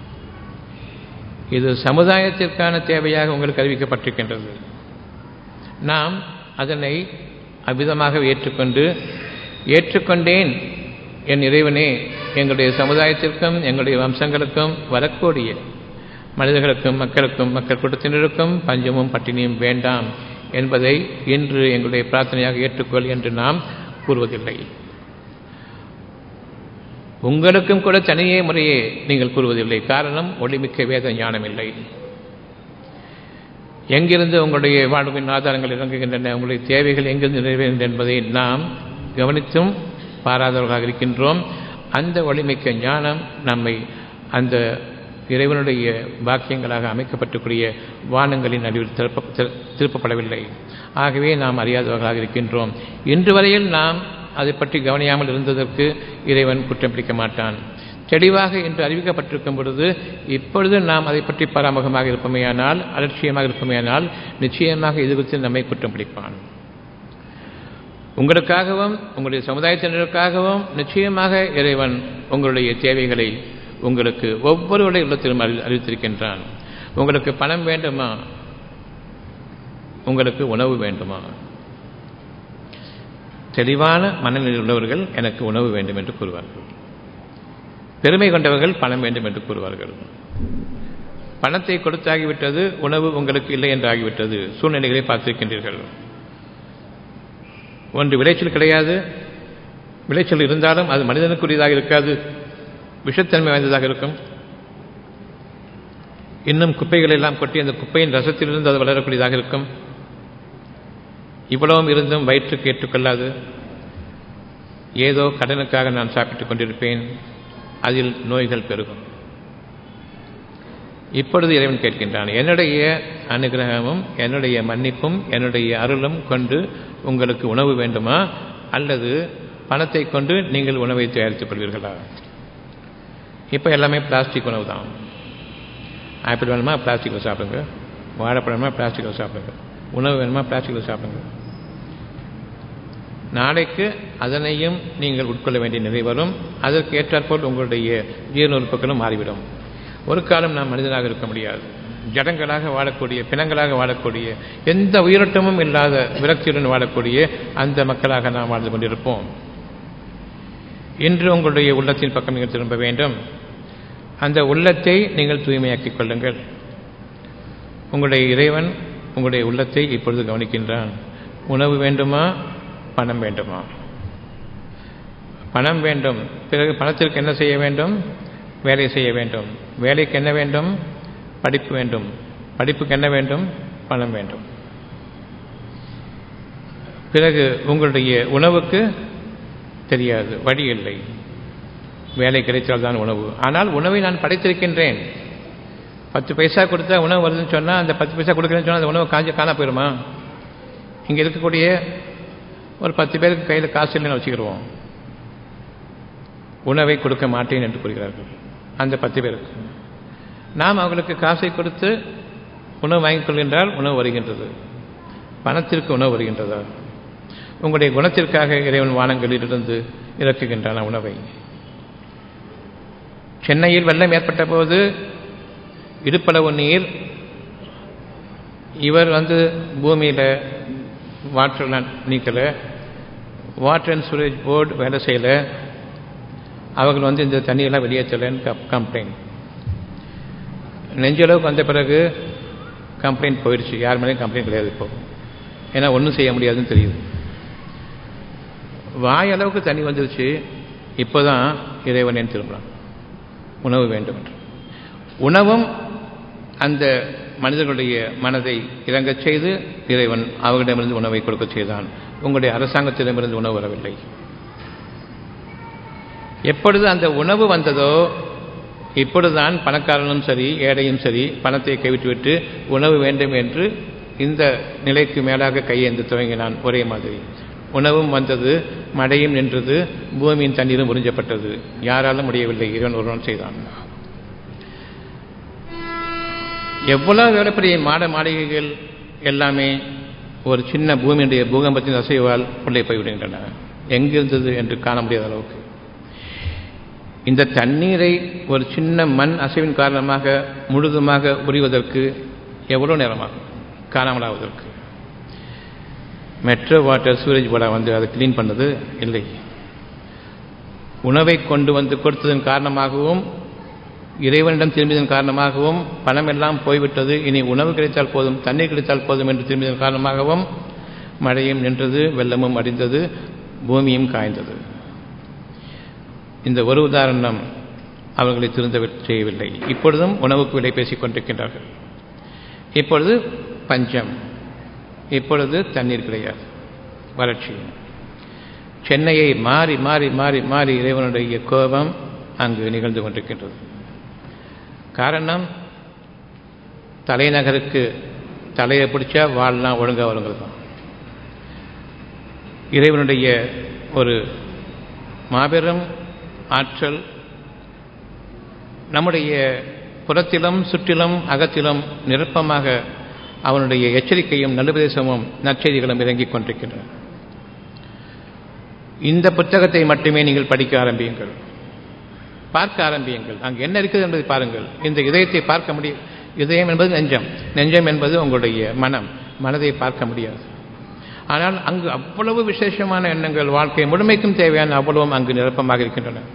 இது சமுதாயத்திற்கான தேவையாக உங்களுக்கு அறிவிக்கப்பட்டிருக்கின்றது. நாம் அதனை அவ்விதமாக ஏற்றுக்கொண்டேன் என் இறைவனே, எங்களுடைய சமுதாயத்திற்கும் எங்களுடைய வம்சங்களுக்கும் வரக்கூடிய மனிதர்களுக்கும் மக்கள் கூட்டத்தினருக்கும் பஞ்சமும் பட்டினியும் வேண்டாம் என்பதை இன்று எங்களுடைய பிரார்த்தனையாக ஏற்றுக்கொள் என்று நாம் கூறுவதில்லை. உங்களுக்கும் கூட தனியே முறையே நீங்கள் கூறுவதில்லை. காரணம், ஒளிமிக்க வேத ஞானம் இல்லை. எங்கிருந்து உங்களுடைய வாழ்வின் ஆதாரங்கள் இறங்குகின்றன, உங்களுடைய தேவைகள் எங்கிருந்து நிறைவேறுகின்றன என்பதை நாம் கவனித்தும் பாராதவர்களாக இருக்கின்றோம். அந்த ஒளிமிக்க ஞானம் நம்மை அந்த இறைவனுடைய பாக்கியங்களாக அமைக்கப்பட்டக்கூடிய வானங்களின் நடுவில் திருப்பப்படவில்லை. ஆகவே நாம் அறியாதவர்களாக இருக்கின்றோம். இன்று வரையில் நாம் அதை பற்றி கவனியாமல் இருந்ததற்கு இறைவன் குற்றம் பிடிக்க மாட்டான். தெளிவாக இன்று அறிவிக்கப்பட்டிருக்கும் பொழுது இப்பொழுது நாம் அதை பற்றி பராமுகமாக இருப்பமையானால், அலட்சியமாக இருப்பமையானால் நிச்சயமாக இது குறித்து நம்மை குற்றம் பிடிப்பான். உங்களுக்காகவும் உங்களுடைய சமுதாயத்தினருக்காகவும் நிச்சயமாக இறைவன் உங்களுடைய தேவைகளை உங்களுக்கு ஒவ்வொருவருடைய உள்ளத்திலும் அறிவித்திருக்கின்றான். உங்களுக்கு பணம் வேண்டுமா? உங்களுக்கு உணவு வேண்டுமா? தெளிவான மனநிலையில் உள்ளவர்கள் எனக்கு உணவு வேண்டும் என்று கூறுவார்கள். பெருமை கொண்டவர்கள் பணம் வேண்டும் என்று கூறுவார்கள். பணத்தை கொடுத்தாகிவிட்டது, உணவு உங்களுக்கு இல்லை என்று ஆகிவிட்டது. சூழ்நிலைகளை பார்த்திருக்கின்றீர்கள். ஒன்று விளைச்சல் கிடையாது, விளைச்சல் இருந்தாலும் அது மனிதனுக்குரியதாக இருக்காது, விஷத்தன்மை வாய்ந்ததாக இருக்கும். இன்னும் குப்பைகள் எல்லாம் கொட்டி அந்த குப்பையின் ரசத்திலிருந்து அது வளரக்கூடியதாக இருக்கும். இவ்வளவும் இருந்தும் வயிற்றுக்கு ஏற்றுக்கொள்ளாது. ஏதோ கடனுக்காக நான் சாப்பிட்டுக் கொண்டிருப்பேன், அதில் நோய்கள் பெருகும். இப்பொழுது இறைவன் கேட்கின்றான், என்னுடைய அனுகிரகமும் என்னுடைய மன்னிப்பும் என்னுடைய அருளும் கொண்டு உங்களுக்கு உணவு வேண்டுமா, அல்லது பணத்தை கொண்டு நீங்கள் உணவை தயாரித்துக் கொள்வீர்களா? இப்போ எல்லாமே பிளாஸ்டிக் உணவு தான். ஆப்பிள் வேணுமா பிளாஸ்டிக்கில் சாப்பிடுங்க, வாழைப்பழம் வேணுமா பிளாஸ்டிக்கில் சாப்பிடுங்க, உணவு வேணுமா பிளாஸ்டிக்கில் சாப்பிடுங்க. நாளைக்கு அதனையும் நீங்கள் உட்கொள்ள வேண்டிய நிலை வரும். அதற்கு ஏற்றாற்போல் உங்களுடைய ஜீரண உறுப்புகளும் மாறிவிடும். ஒரு காலம் நாம் மனிதனாக இருக்க முடியாது. ஜடங்களாக வாழக்கூடிய, பிணங்களாக வாழக்கூடிய, எந்த உயிரோட்டமும் இல்லாத விரக்தியுடன் வாழக்கூடிய அந்த மக்களாக நாம் வாழ்ந்து கொண்டிருப்போம். இன்று உங்களுடைய உள்ளத்தின் பக்கம் நீங்கள் திரும்ப வேண்டும். அந்த உள்ளத்தை நீங்கள் தூய்மையாக்கிக் கொள்ளுங்கள். உங்களுடைய இறைவன் உங்களுடைய உள்ளத்தை இப்பொழுது கவனிக்கின்றான். உணவு வேண்டுமா, பணம் வேண்டுமா? பணம் வேண்டும். பிறகு பணத்திற்கு என்ன செய்ய வேண்டும்? வேலை செய்ய வேண்டும். வேலைக்கு என்ன வேண்டும்? படிப்பு வேண்டும். படிப்புக்கு என்ன வேண்டும்? பணம் வேண்டும். பிறகு உங்களுடைய உணவுக்கு தெரியாது, வழி இல்லை. வேலை கிடைத்தால்தான் உணவு. ஆனால் உணவை நான் படைத்திருக்கின்றேன். 10 பைசா கொடுத்தா உணவு வருதுன்னு சொன்னால், அந்த 10 பைசா கொடுக்குறேன்னு சொன்னால் அந்த உணவு காண போயிருமா? இங்கே இருக்கக்கூடிய ஒரு 10 பேருக்கு கையில் காசு இல்லைன்னு வச்சுக்கிடுவோம். உணவை கொடுக்க மாட்டேன் என்று கூறுகிறார்கள் அந்த 10 பேருக்கு. நாம் அவர்களுக்கு காசை கொடுத்து உணவு வாங்கிக் கொள்கின்றால் உணவு வருகின்றது. பணத்திற்கு உணவு வருகின்றதா? உங்களுடைய குணத்திற்காக இறைவன் வானங்களிலிருந்து இறக்குகின்றான உணவை. சென்னையில் வெள்ளம் ஏற்பட்ட போது இடுப்பளவு நீர், இவர் பூமியில் வாட்டர் நீக்கலை, வாட்டர் அண்ட் சூரேஜ் போர்டு வேலை செய்யலை, அவர்கள் இந்த தண்ணியெல்லாம் வெளியேற்றலைன்னு கம்ப்ளைண்ட். நெஞ்சளவுக்கு வந்த பிறகு கம்ப்ளைண்ட் போயிடுச்சு. யார் மேலேயும் கம்ப்ளைண்ட் கிடையாது இப்போ. ஏன்னா ஒன்றும் செய்ய முடியாதுன்னு தெரியுது. வாயளவுக்கு தண்ணி வந்துருச்சு. இப்போ தான் இறைவன் ஏன் திரும்புகிறான், உணவு வேண்டும் என்று. உணவும் அந்த மனிதர்களுடைய மனதை இறங்கச் செய்து இறைவன் அவர்களிடமிருந்து உணவை கொடுக்க செய்தான். உங்களுடைய அரசாங்கத்திடமிருந்து உணவு வரவில்லை. எப்பொழுது அந்த உணவு வந்ததோ இப்பொழுதுதான் பணக்காரனும் சரி ஏழையும் சரி பணத்தை கைவிட்டுவிட்டு உணவு வேண்டும் என்று இந்த நிலைக்கு மேலாக கையேந்து துவங்கினான். ஒரே மாதிரி உணவும் வந்தது, மழையும் நின்றது, பூமியின் தண்ணீரும் உறிஞ்சப்பட்டது. யாராலும் முடியவில்லை, இறைவன் ஒருவன் செய்தான். எவ்வளவு வேலைப்படிய மாளிகைகள் எல்லாமே ஒரு சின்ன பூமியுடைய பூகம்பத்தின் அசைவால் உள்ளே போய்விடுகின்றன. எங்கிருந்தது என்று காண முடியாத அளவுக்கு. இந்த தண்ணீரை ஒரு சின்ன மண் அசைவின் காரணமாக முழுதுமாக உரிவதற்கு எவ்வளவு நேரமாகும் காணாமலாவதற்கு? மெட்ரோ வாட்டர் சூரேஜ் போர்டை அதை கிளீன் பண்ணது இல்லை. உணவை கொண்டு கொடுத்ததன் காரணமாகவும் இறைவனிடம் திரும்பியதன் காரணமாகவும் பணம் எல்லாம் போய்விட்டது, இனி உணவு கிடைத்தால் போதும், தண்ணீர் கிடைத்தால் போதும் என்று திரும்பியதன் காரணமாகவும் மழையும் நின்றது, வெள்ளமும் அடிந்தது, பூமியும் காய்ந்தது. இந்த ஒரு உதாரணம் அவர்களை திருந்த செய்யவில்லை. இப்பொழுதும் உணவுக்கு விலை பேசிக் கொண்டிருக்கின்றார்கள். இப்பொழுது பஞ்சம், இப்பொழுது தண்ணீர் கிடையாது, வறட்சி. சென்னையை மாறி மாறி மாறி மாறி இறைவனுடைய கோபம் அங்கு நிகழ்ந்து கொண்டிருக்கின்றது. காரணம், தலைநகருக்கு தலையை பிடிச்சா வாழ்லாம் ஒழுங்காக வருங்கிறது தான். இறைவனுடைய ஒரு மாபெரும் ஆற்றல் நம்முடைய புறத்திலும் சுற்றிலும் அகத்திலும் நிரப்பமாக அவனுடைய எச்சரிக்கையும் நல்லுபதேசமும் நற்செய்திகளும் இறங்கிக் கொண்டிருக்கின்றன. இந்த புத்தகத்தை மட்டுமே நீங்கள் படிக்க ஆரம்பியுங்கள், பார்க்க ஆரம்பியுங்கள். அங்கு என்ன இருக்கிறது என்பதை பாருங்கள். இந்த இதயத்தை பார்க்க முடியும். இதயம் என்பது நெஞ்சம், நெஞ்சம் என்பது உங்களுடைய மனதை பார்க்க முடியாது. ஆனால் அங்கு அவ்வளவு விசேஷமான எண்ணங்கள் வாழ்க்கை முழுமைக்கும் தேவையான அவ்வளவும் அங்கு நிரப்பமாக இருக்கின்றன.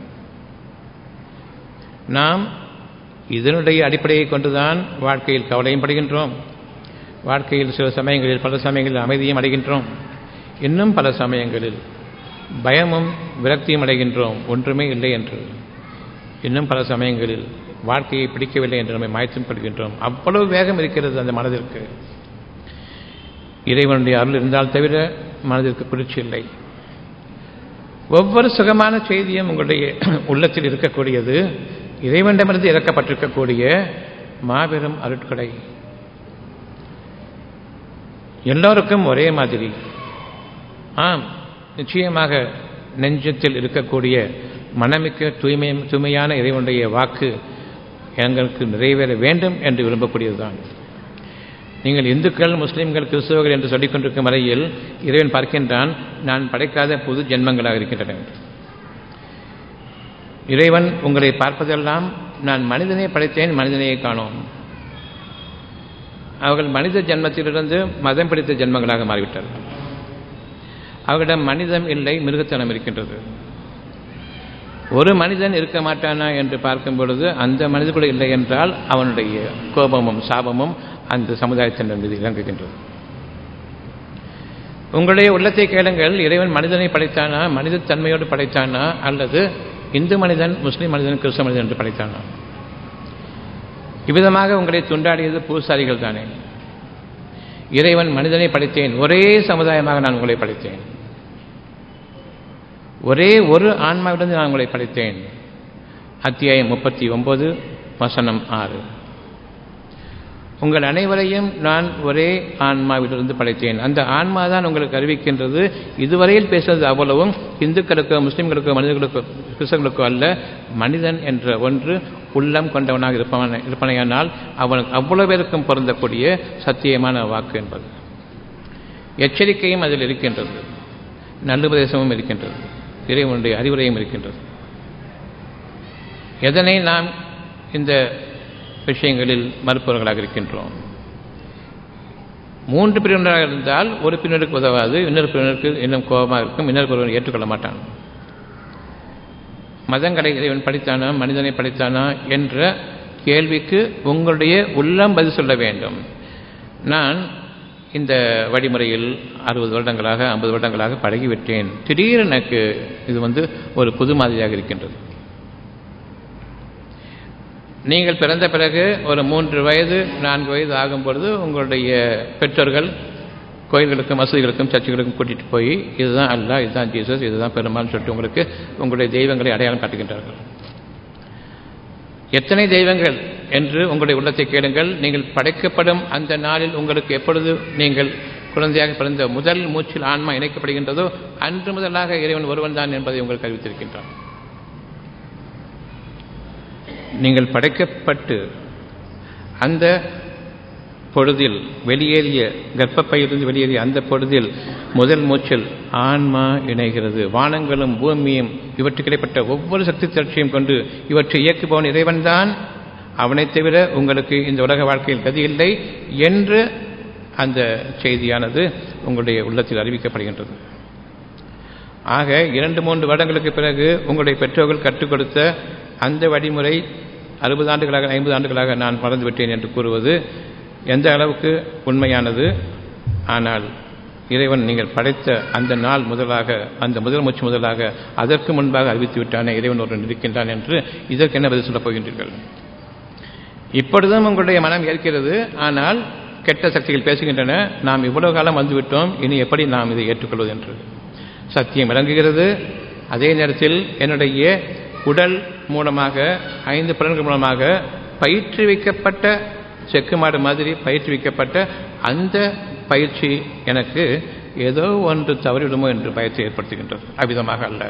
நாம் இதனுடைய அடிப்படையை கொண்டுதான் வாழ்க்கையில் கவலையும் படுகின்றோம், வாழ்க்கையில் சில சமயங்களில் பல சமயங்களில் அமைதியும் அடைகின்றோம், இன்னும் பல சமயங்களில் பயமும் விரக்தியும் அடைகின்றோம், ஒன்றுமே இல்லை என்று. இன்னும் பல சமயங்களில் வாழ்க்கையை பிடிக்கவில்லை என்று நம்மை மாய்த்தும் கொள்கின்றோம். அவ்வளவு வேகம் இருக்கிறது அந்த மனதிற்கு. இறைவனுடைய அருள் இருந்தால் தவிர மனதிற்கு குளிர்ச்சி இல்லை. ஒவ்வொரு சுகமான செய்தியும் உங்களுடைய உள்ளத்தில் இருக்கக்கூடியது இறைவனிடமிருந்து இறக்கப்பட்டிருக்கக்கூடிய மாபெரும் அருட்கொடை. எல்லோருக்கும் ஒரே மாதிரி. ஆம், நிச்சயமாக நெஞ்சத்தில் இருக்கக்கூடிய மனமிக்க தூய்மையான இறைவனுடைய வாக்கு எங்களுக்கு நிறைவேற வேண்டும் என்று விரும்பக்கூடியதுதான். நீங்கள் இந்துக்கள், முஸ்லிம்கள், கிறிஸ்தவர்கள் என்று சொல்லிக் கொண்டிருக்கும் வரையில் இறைவன் பார்க்கின்றான், நான் படைக்காத புது ஜென்மங்களாக இருக்கின்றன. இறைவன் உங்களை பார்ப்பதெல்லாம் நான் மனிதனை படைத்தேன், மனிதனையே காணோம். அவர்கள் மனித ஜென்மத்திலிருந்து மதம் பிடித்த ஜென்மங்களாக மாறிவிட்டார்கள். அவர்களிடம் மனிதம் இல்லை, மிருகத்தனம் இருக்கின்றது. ஒரு மனிதன் இருக்க மாட்டானா என்று பார்க்கும் பொழுது அந்த மனித கூட இல்லை என்றால் அவனுடைய கோபமும் சாபமும் அந்த சமுதாயத்தினர் மீது இறங்குகின்றது. உங்களுடைய உள்ளத்தை கேளுங்கள், இறைவன் மனிதனை படைத்தானா, மனித தன்மையோடு படைத்தானா, அல்லது இந்து மனிதன், முஸ்லிம் மனிதன், கிறிஸ்தவ மனிதன் என்று படைத்தானா? இவ்விதமாக உங்களை துண்டாடியது பூசாரிகள் தானே. இறைவன் மனிதனை படைத்தேன், ஒரே சமுதாயமாக நான் உங்களை படைத்தேன், ஒரே ஒரு ஆன்மாவிலிருந்து நான் உங்களை படைத்தேன். அத்தியாயம் 39 வசனம் 6. உங்கள் அனைவரையும் நான் ஒரே ஆன்மாவிலிருந்து படைத்தேன். அந்த ஆன்மா தான் உங்களுக்கு அறிவிக்கின்றது. இதுவரையில் பேசுவது அவ்வளவும் இந்துக்களுக்கோ முஸ்லிம்களுக்கோ மனிதர்களுக்கோ கிறிஸ்தவர்களுக்கோ அல்ல. மனிதன் என்ற ஒன்று உள்ளம் கொண்டவனாக இருப்பனையானால் அவனுக்கு அவ்வளவு பேருக்கும் பொருந்தக்கூடிய சத்தியமான வாக்கு என்பது. எச்சரிக்கையும் அதில் இருக்கின்றது, நல்லுபதேசமும் இருக்கின்றது, இறைவனுடைய அறிவுரையும் இருக்கின்றது. எதனை நாம் இந்த விஷயங்களில் மறுப்பவர்களாக இருக்கின்றோம்? 3 பிரிவினராக இருந்தால் ஒரு பிரிவினருக்கு உதவாது, இன்னொரு பிரிவினருக்கு இன்னும் கோபமாக இருக்கும், இன்னொரு பிரிவினர் ஏற்றுக்கொள்ள மாட்டான். மதங்களை இறைவன் படைத்தானா, மனிதனை படைத்தானா என்ற கேள்விக்கு உங்களுடைய உள்ளம் பதில் சொல்ல வேண்டும். நான் இந்த வழிமுறையில் 60 வருடங்களாக 50 வருடங்களாக பழகிவிட்டேன். திடீரென எனக்கு இது ஒரு புது மாதிரியாக இருக்கின்றது. நீங்கள் பிறந்த பிறகு ஒரு 3 வயது 4 வயது ஆகும் பொழுது உங்களுடைய பெற்றோர்கள் கோயில்களுக்கும் மசூதிகளுக்கும் சர்ச்சுகளுக்கும் கூட்டிகிட்டு போய் இதுதான் அல்லாஹ், இதுதான் ஜீசஸ், இதுதான் பெருமாள்னு சொல்லிட்டு உங்களுக்கு உங்களுடைய தெய்வங்களை அடையாளம் காட்டுகின்றார்கள். எத்தனை தெய்வங்கள் என்று உங்களுடைய உள்ளத்தை கேளுங்கள். நீங்கள் படைக்கப்படும் அந்த நாளில் உங்களுக்கு எப்பொழுது நீங்கள் குழந்தையாக பிறந்த முதல் மூச்சில் ஆன்மா இணைக்கப்படுகின்றதோ அன்று முதலாக இறைவன் ஒருவன் தான் என்பதை உங்களுக்கு அறிவித்திருக்கின்றான். நீங்கள் படைக்கப்பட்டு அந்த பொழுதில் வெளியேறிய கர்ப்பப்பையிலிருந்து வெளியேறிய அந்த பொழுதில் முதல் மூச்சில் ஆன்மா இணைகிறது. வானங்களும் பூமியும் இவற்றுக்கு இடைப்பட்ட ஒவ்வொரு சக்தி திரட்சியும் கொண்டு இவற்றை இயக்குபவன் இறைவன்தான், அவனை தவிர உங்களுக்கு இந்த உலக வாழ்க்கையில் கதி இல்லை என்று அந்த செய்தியானது உங்களுடைய உள்ளத்தில் அறிவிக்கப்படுகின்றது. ஆக 2-3 வருடங்களுக்கு பிறகு உங்களுடைய பெற்றோர்கள் கற்றுக் கொடுத்த அந்த வழிமுறை 60 ஆண்டுகளாக 50 ஆண்டுகளாக நான் மறந்துவிட்டேன் என்று கூறுவது எந்த அளவுக்கு உண்மையானது? ஆனால் இறைவன் நீங்கள் படைத்த அந்த நாள் முதலாக, அந்த முதல் மூச்சு முதலாக, அதற்கு முன்பாக அறிவித்து விட்டானே இறைவன் ஒருவன் இருக்கின்றான் என்று இதற்கு என்ன பதில் சொல்லப் போகின்றீர்கள்? இப்பொழுதும் உங்களுடைய மனம் ஏற்கிறது, ஆனால் கெட்ட சக்திகள் பேசுகின்றன, நாம் இவ்வளவு காலம் வந்துவிட்டோம், இனி எப்படி நாம் இதை ஏற்றுக்கொள்வது என்று. சத்தியம் இறங்குகிறது. அதே நேரத்தில் என்னுடைய உடல் மூலமாக 5 புலன்கள் மூலமாக பயிற்றுவிக்கப்பட்ட செக்குமாடு மாதிரி பயிற்றுவிக்கப்பட்ட அந்த பயிற்சி எனக்கு ஏதோ ஒன்று தவறிவிடுமோ என்று பயத்தை ஏற்படுத்துகின்றது. அவ்விதமாக அல்ல.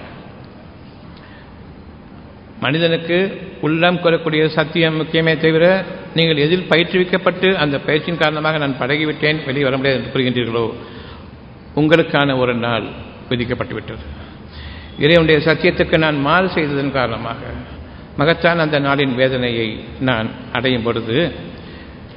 மனிதனுக்கு உள்ளம் கூறக்கூடிய சத்தியம் முக்கியமே தவிர நீங்கள் எதில் பயிற்றுவிக்கப்பட்டு அந்த பயிற்சியின் காரணமாக நான் பழகிவிட்டேன், வெளியே வர முடியாது என்று கூறுகின்றீர்களோ உங்களுக்கான ஒரு நாள் விதிக்கப்பட்டுவிட்டது. இறைவனுடைய சத்தியத்துக்கு நான் மாறு செய்ததன் காரணமாக மகத்தான் அந்த நாளின் வேதனையை நான் அடையும் பொழுது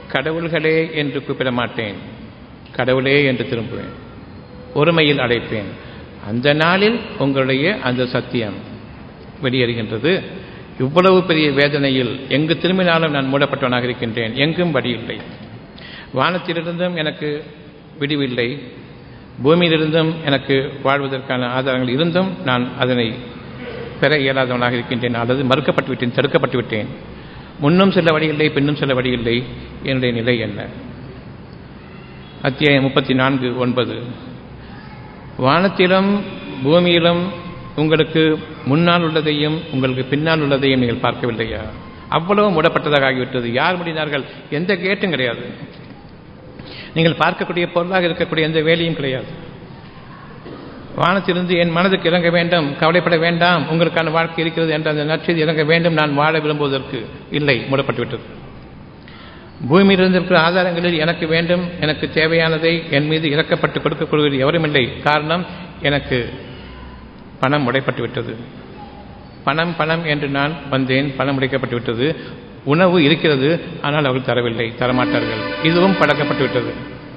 கடவுள்களே என்று கூப்பிட மாட்டேன், கடவுளே என்று திரும்புவேன், ஒருமையில் அழைப்பேன். அந்த நாளில் உங்களுடைய அந்த சத்தியம் வெளியேறுகின்றது. இவ்வளவு பெரிய வேதனையில் எங்கு திரும்பினாலும் நான் மூடப்பட்டவனாக இருக்கின்றேன், எங்கும் வழி இல்லை. வானத்திலிருந்தும் எனக்கு விடிவில்லை, பூமியிலிருந்தும் எனக்கு வாழ்வதற்கான ஆதாரங்கள் இருந்தும் நான் அதனை பெற இயலாதவனாக இருக்கின்றேன், அல்லது மறுக்கப்பட்டு விட்டேன், தடுக்கப்பட்டு விட்டேன். முன்னும் செல்ல வழி இல்லை, பின்னும் செல்ல வழி இல்லை. என்னுடைய நிலை என்ன? அத்தியாயம் 34:9. வானத்திலும் பூமியிலும் உங்களுக்கு முன்னால் உள்ளதையும் உங்களுக்கு பின்னால் உள்ளதையும் நீங்கள் பார்க்கவில்லையா? அவ்வளவு மூடப்பட்டதாக ஆகிவிட்டது. யார் முடிந்தார்கள்? எந்த கேட்டும் கிடையாது. நீங்கள் பார்க்கக்கூடிய பொருளாக இருக்கக்கூடிய எந்த வேலையும் கிடையாது. வானத்திலிருந்து என் மனதுக்கு இறங்க வேண்டும், கவலைப்பட வேண்டாம், உங்களுக்கான வாழ்க்கை இருக்கிறது என்ற அந்த நற்செய்தி இறங்க வேண்டும், நான் வாழ விரும்புவதற்கு இல்லை, மூடப்பட்டுவிட்டது. பூமியிலிருந்து இருக்கிற ஆதாரங்களில் எனக்கு வேண்டும், எனக்கு தேவையானதை என் மீது இறக்கப்பட்டு கொடுக்கக்கூடிய எவரும் இல்லை. காரணம், எனக்கு பணம் உடைப்பட்டு விட்டது. பணம் பணம் என்று நான் வந்தேன், பணம் உடைக்கப்பட்டு விட்டது. உணவு இருக்கிறது, ஆனால் அவர்கள் தரவில்லை, தரமாட்டார்கள், இதுவும் பழக்கப்பட்டு விட்டது.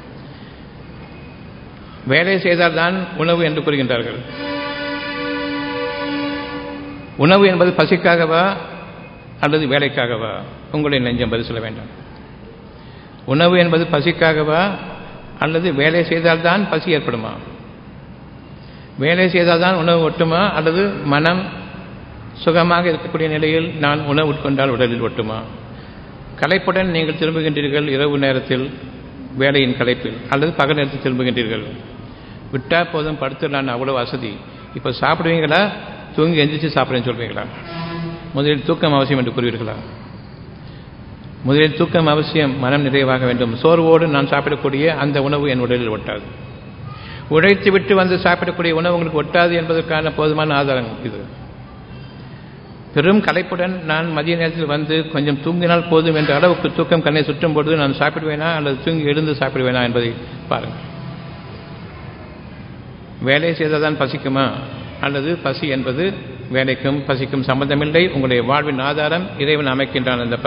வேலை செய்தால்தான் உணவு என்று கூறுகின்றார்கள். உணவு என்பது பசிக்காகவா அல்லது வேலைக்காகவா? உங்களுடைய நெஞ்சம் பதில் சொல்ல வேண்டும். உணவு என்பது பசிக்காகவா அல்லது வேலை செய்தால்தான் பசி ஏற்படுமா? வேலை செய்தால்தான் உணவு ஒட்டுமா அல்லது மனம் சுகமாக இருக்கக்கூடிய நிலையில் நான் உணவு உட்கொண்டால் உடலில் ஒட்டுமா? களைப்புடன் நீங்கள் திரும்புகின்றீர்கள் இரவு நேரத்தில் வேலையின் களைப்பில், அல்லது பகல் நேரத்தில் திரும்புகின்றீர்கள். விட்டால் போதும், படுத்துடலான்னு அவ்வளோ வசதி. இப்போ சாப்பிடுவீங்களா, தூங்கி எந்திரிச்சு சாப்பிடுன்னு சொல்வீங்களா? முதலில் தூக்கம் அவசியம் என்று கூறுவீர்களா? முதலில் தூக்கம் அவசியம், மனம் நிறைவாக வேண்டும். சோர்வோடு நான் சாப்பிடக்கூடிய அந்த உணவு என் உடலில் ஒட்டாது. உழைத்து விட்டு வந்து சாப்பிடக்கூடிய உணவு உங்களுக்கு ஒட்டாது என்பதற்கான போதுமான ஆதாரம் இது. பெரும் களைப்புடன் நான் மதிய நேரத்தில் வந்து கொஞ்சம் தூங்கினால் போதும் என்ற அளவுக்கு தூக்கம் கண்ணை சுற்றும் பொழுது நான் சாப்பிடுவேனா அல்லது தூங்கி எழுந்து சாப்பிடுவேனா என்பதை பாருங்கள். வேலை செய்தால்தான் பசிக்குமா அல்லது பசி என்பது வேலைக்கும் பசிக்கும் சம்பந்தமில்லை. உங்களுடைய வாழ்வின் ஆதாரம் இறைவன் அமைக்கின்றான். அந்த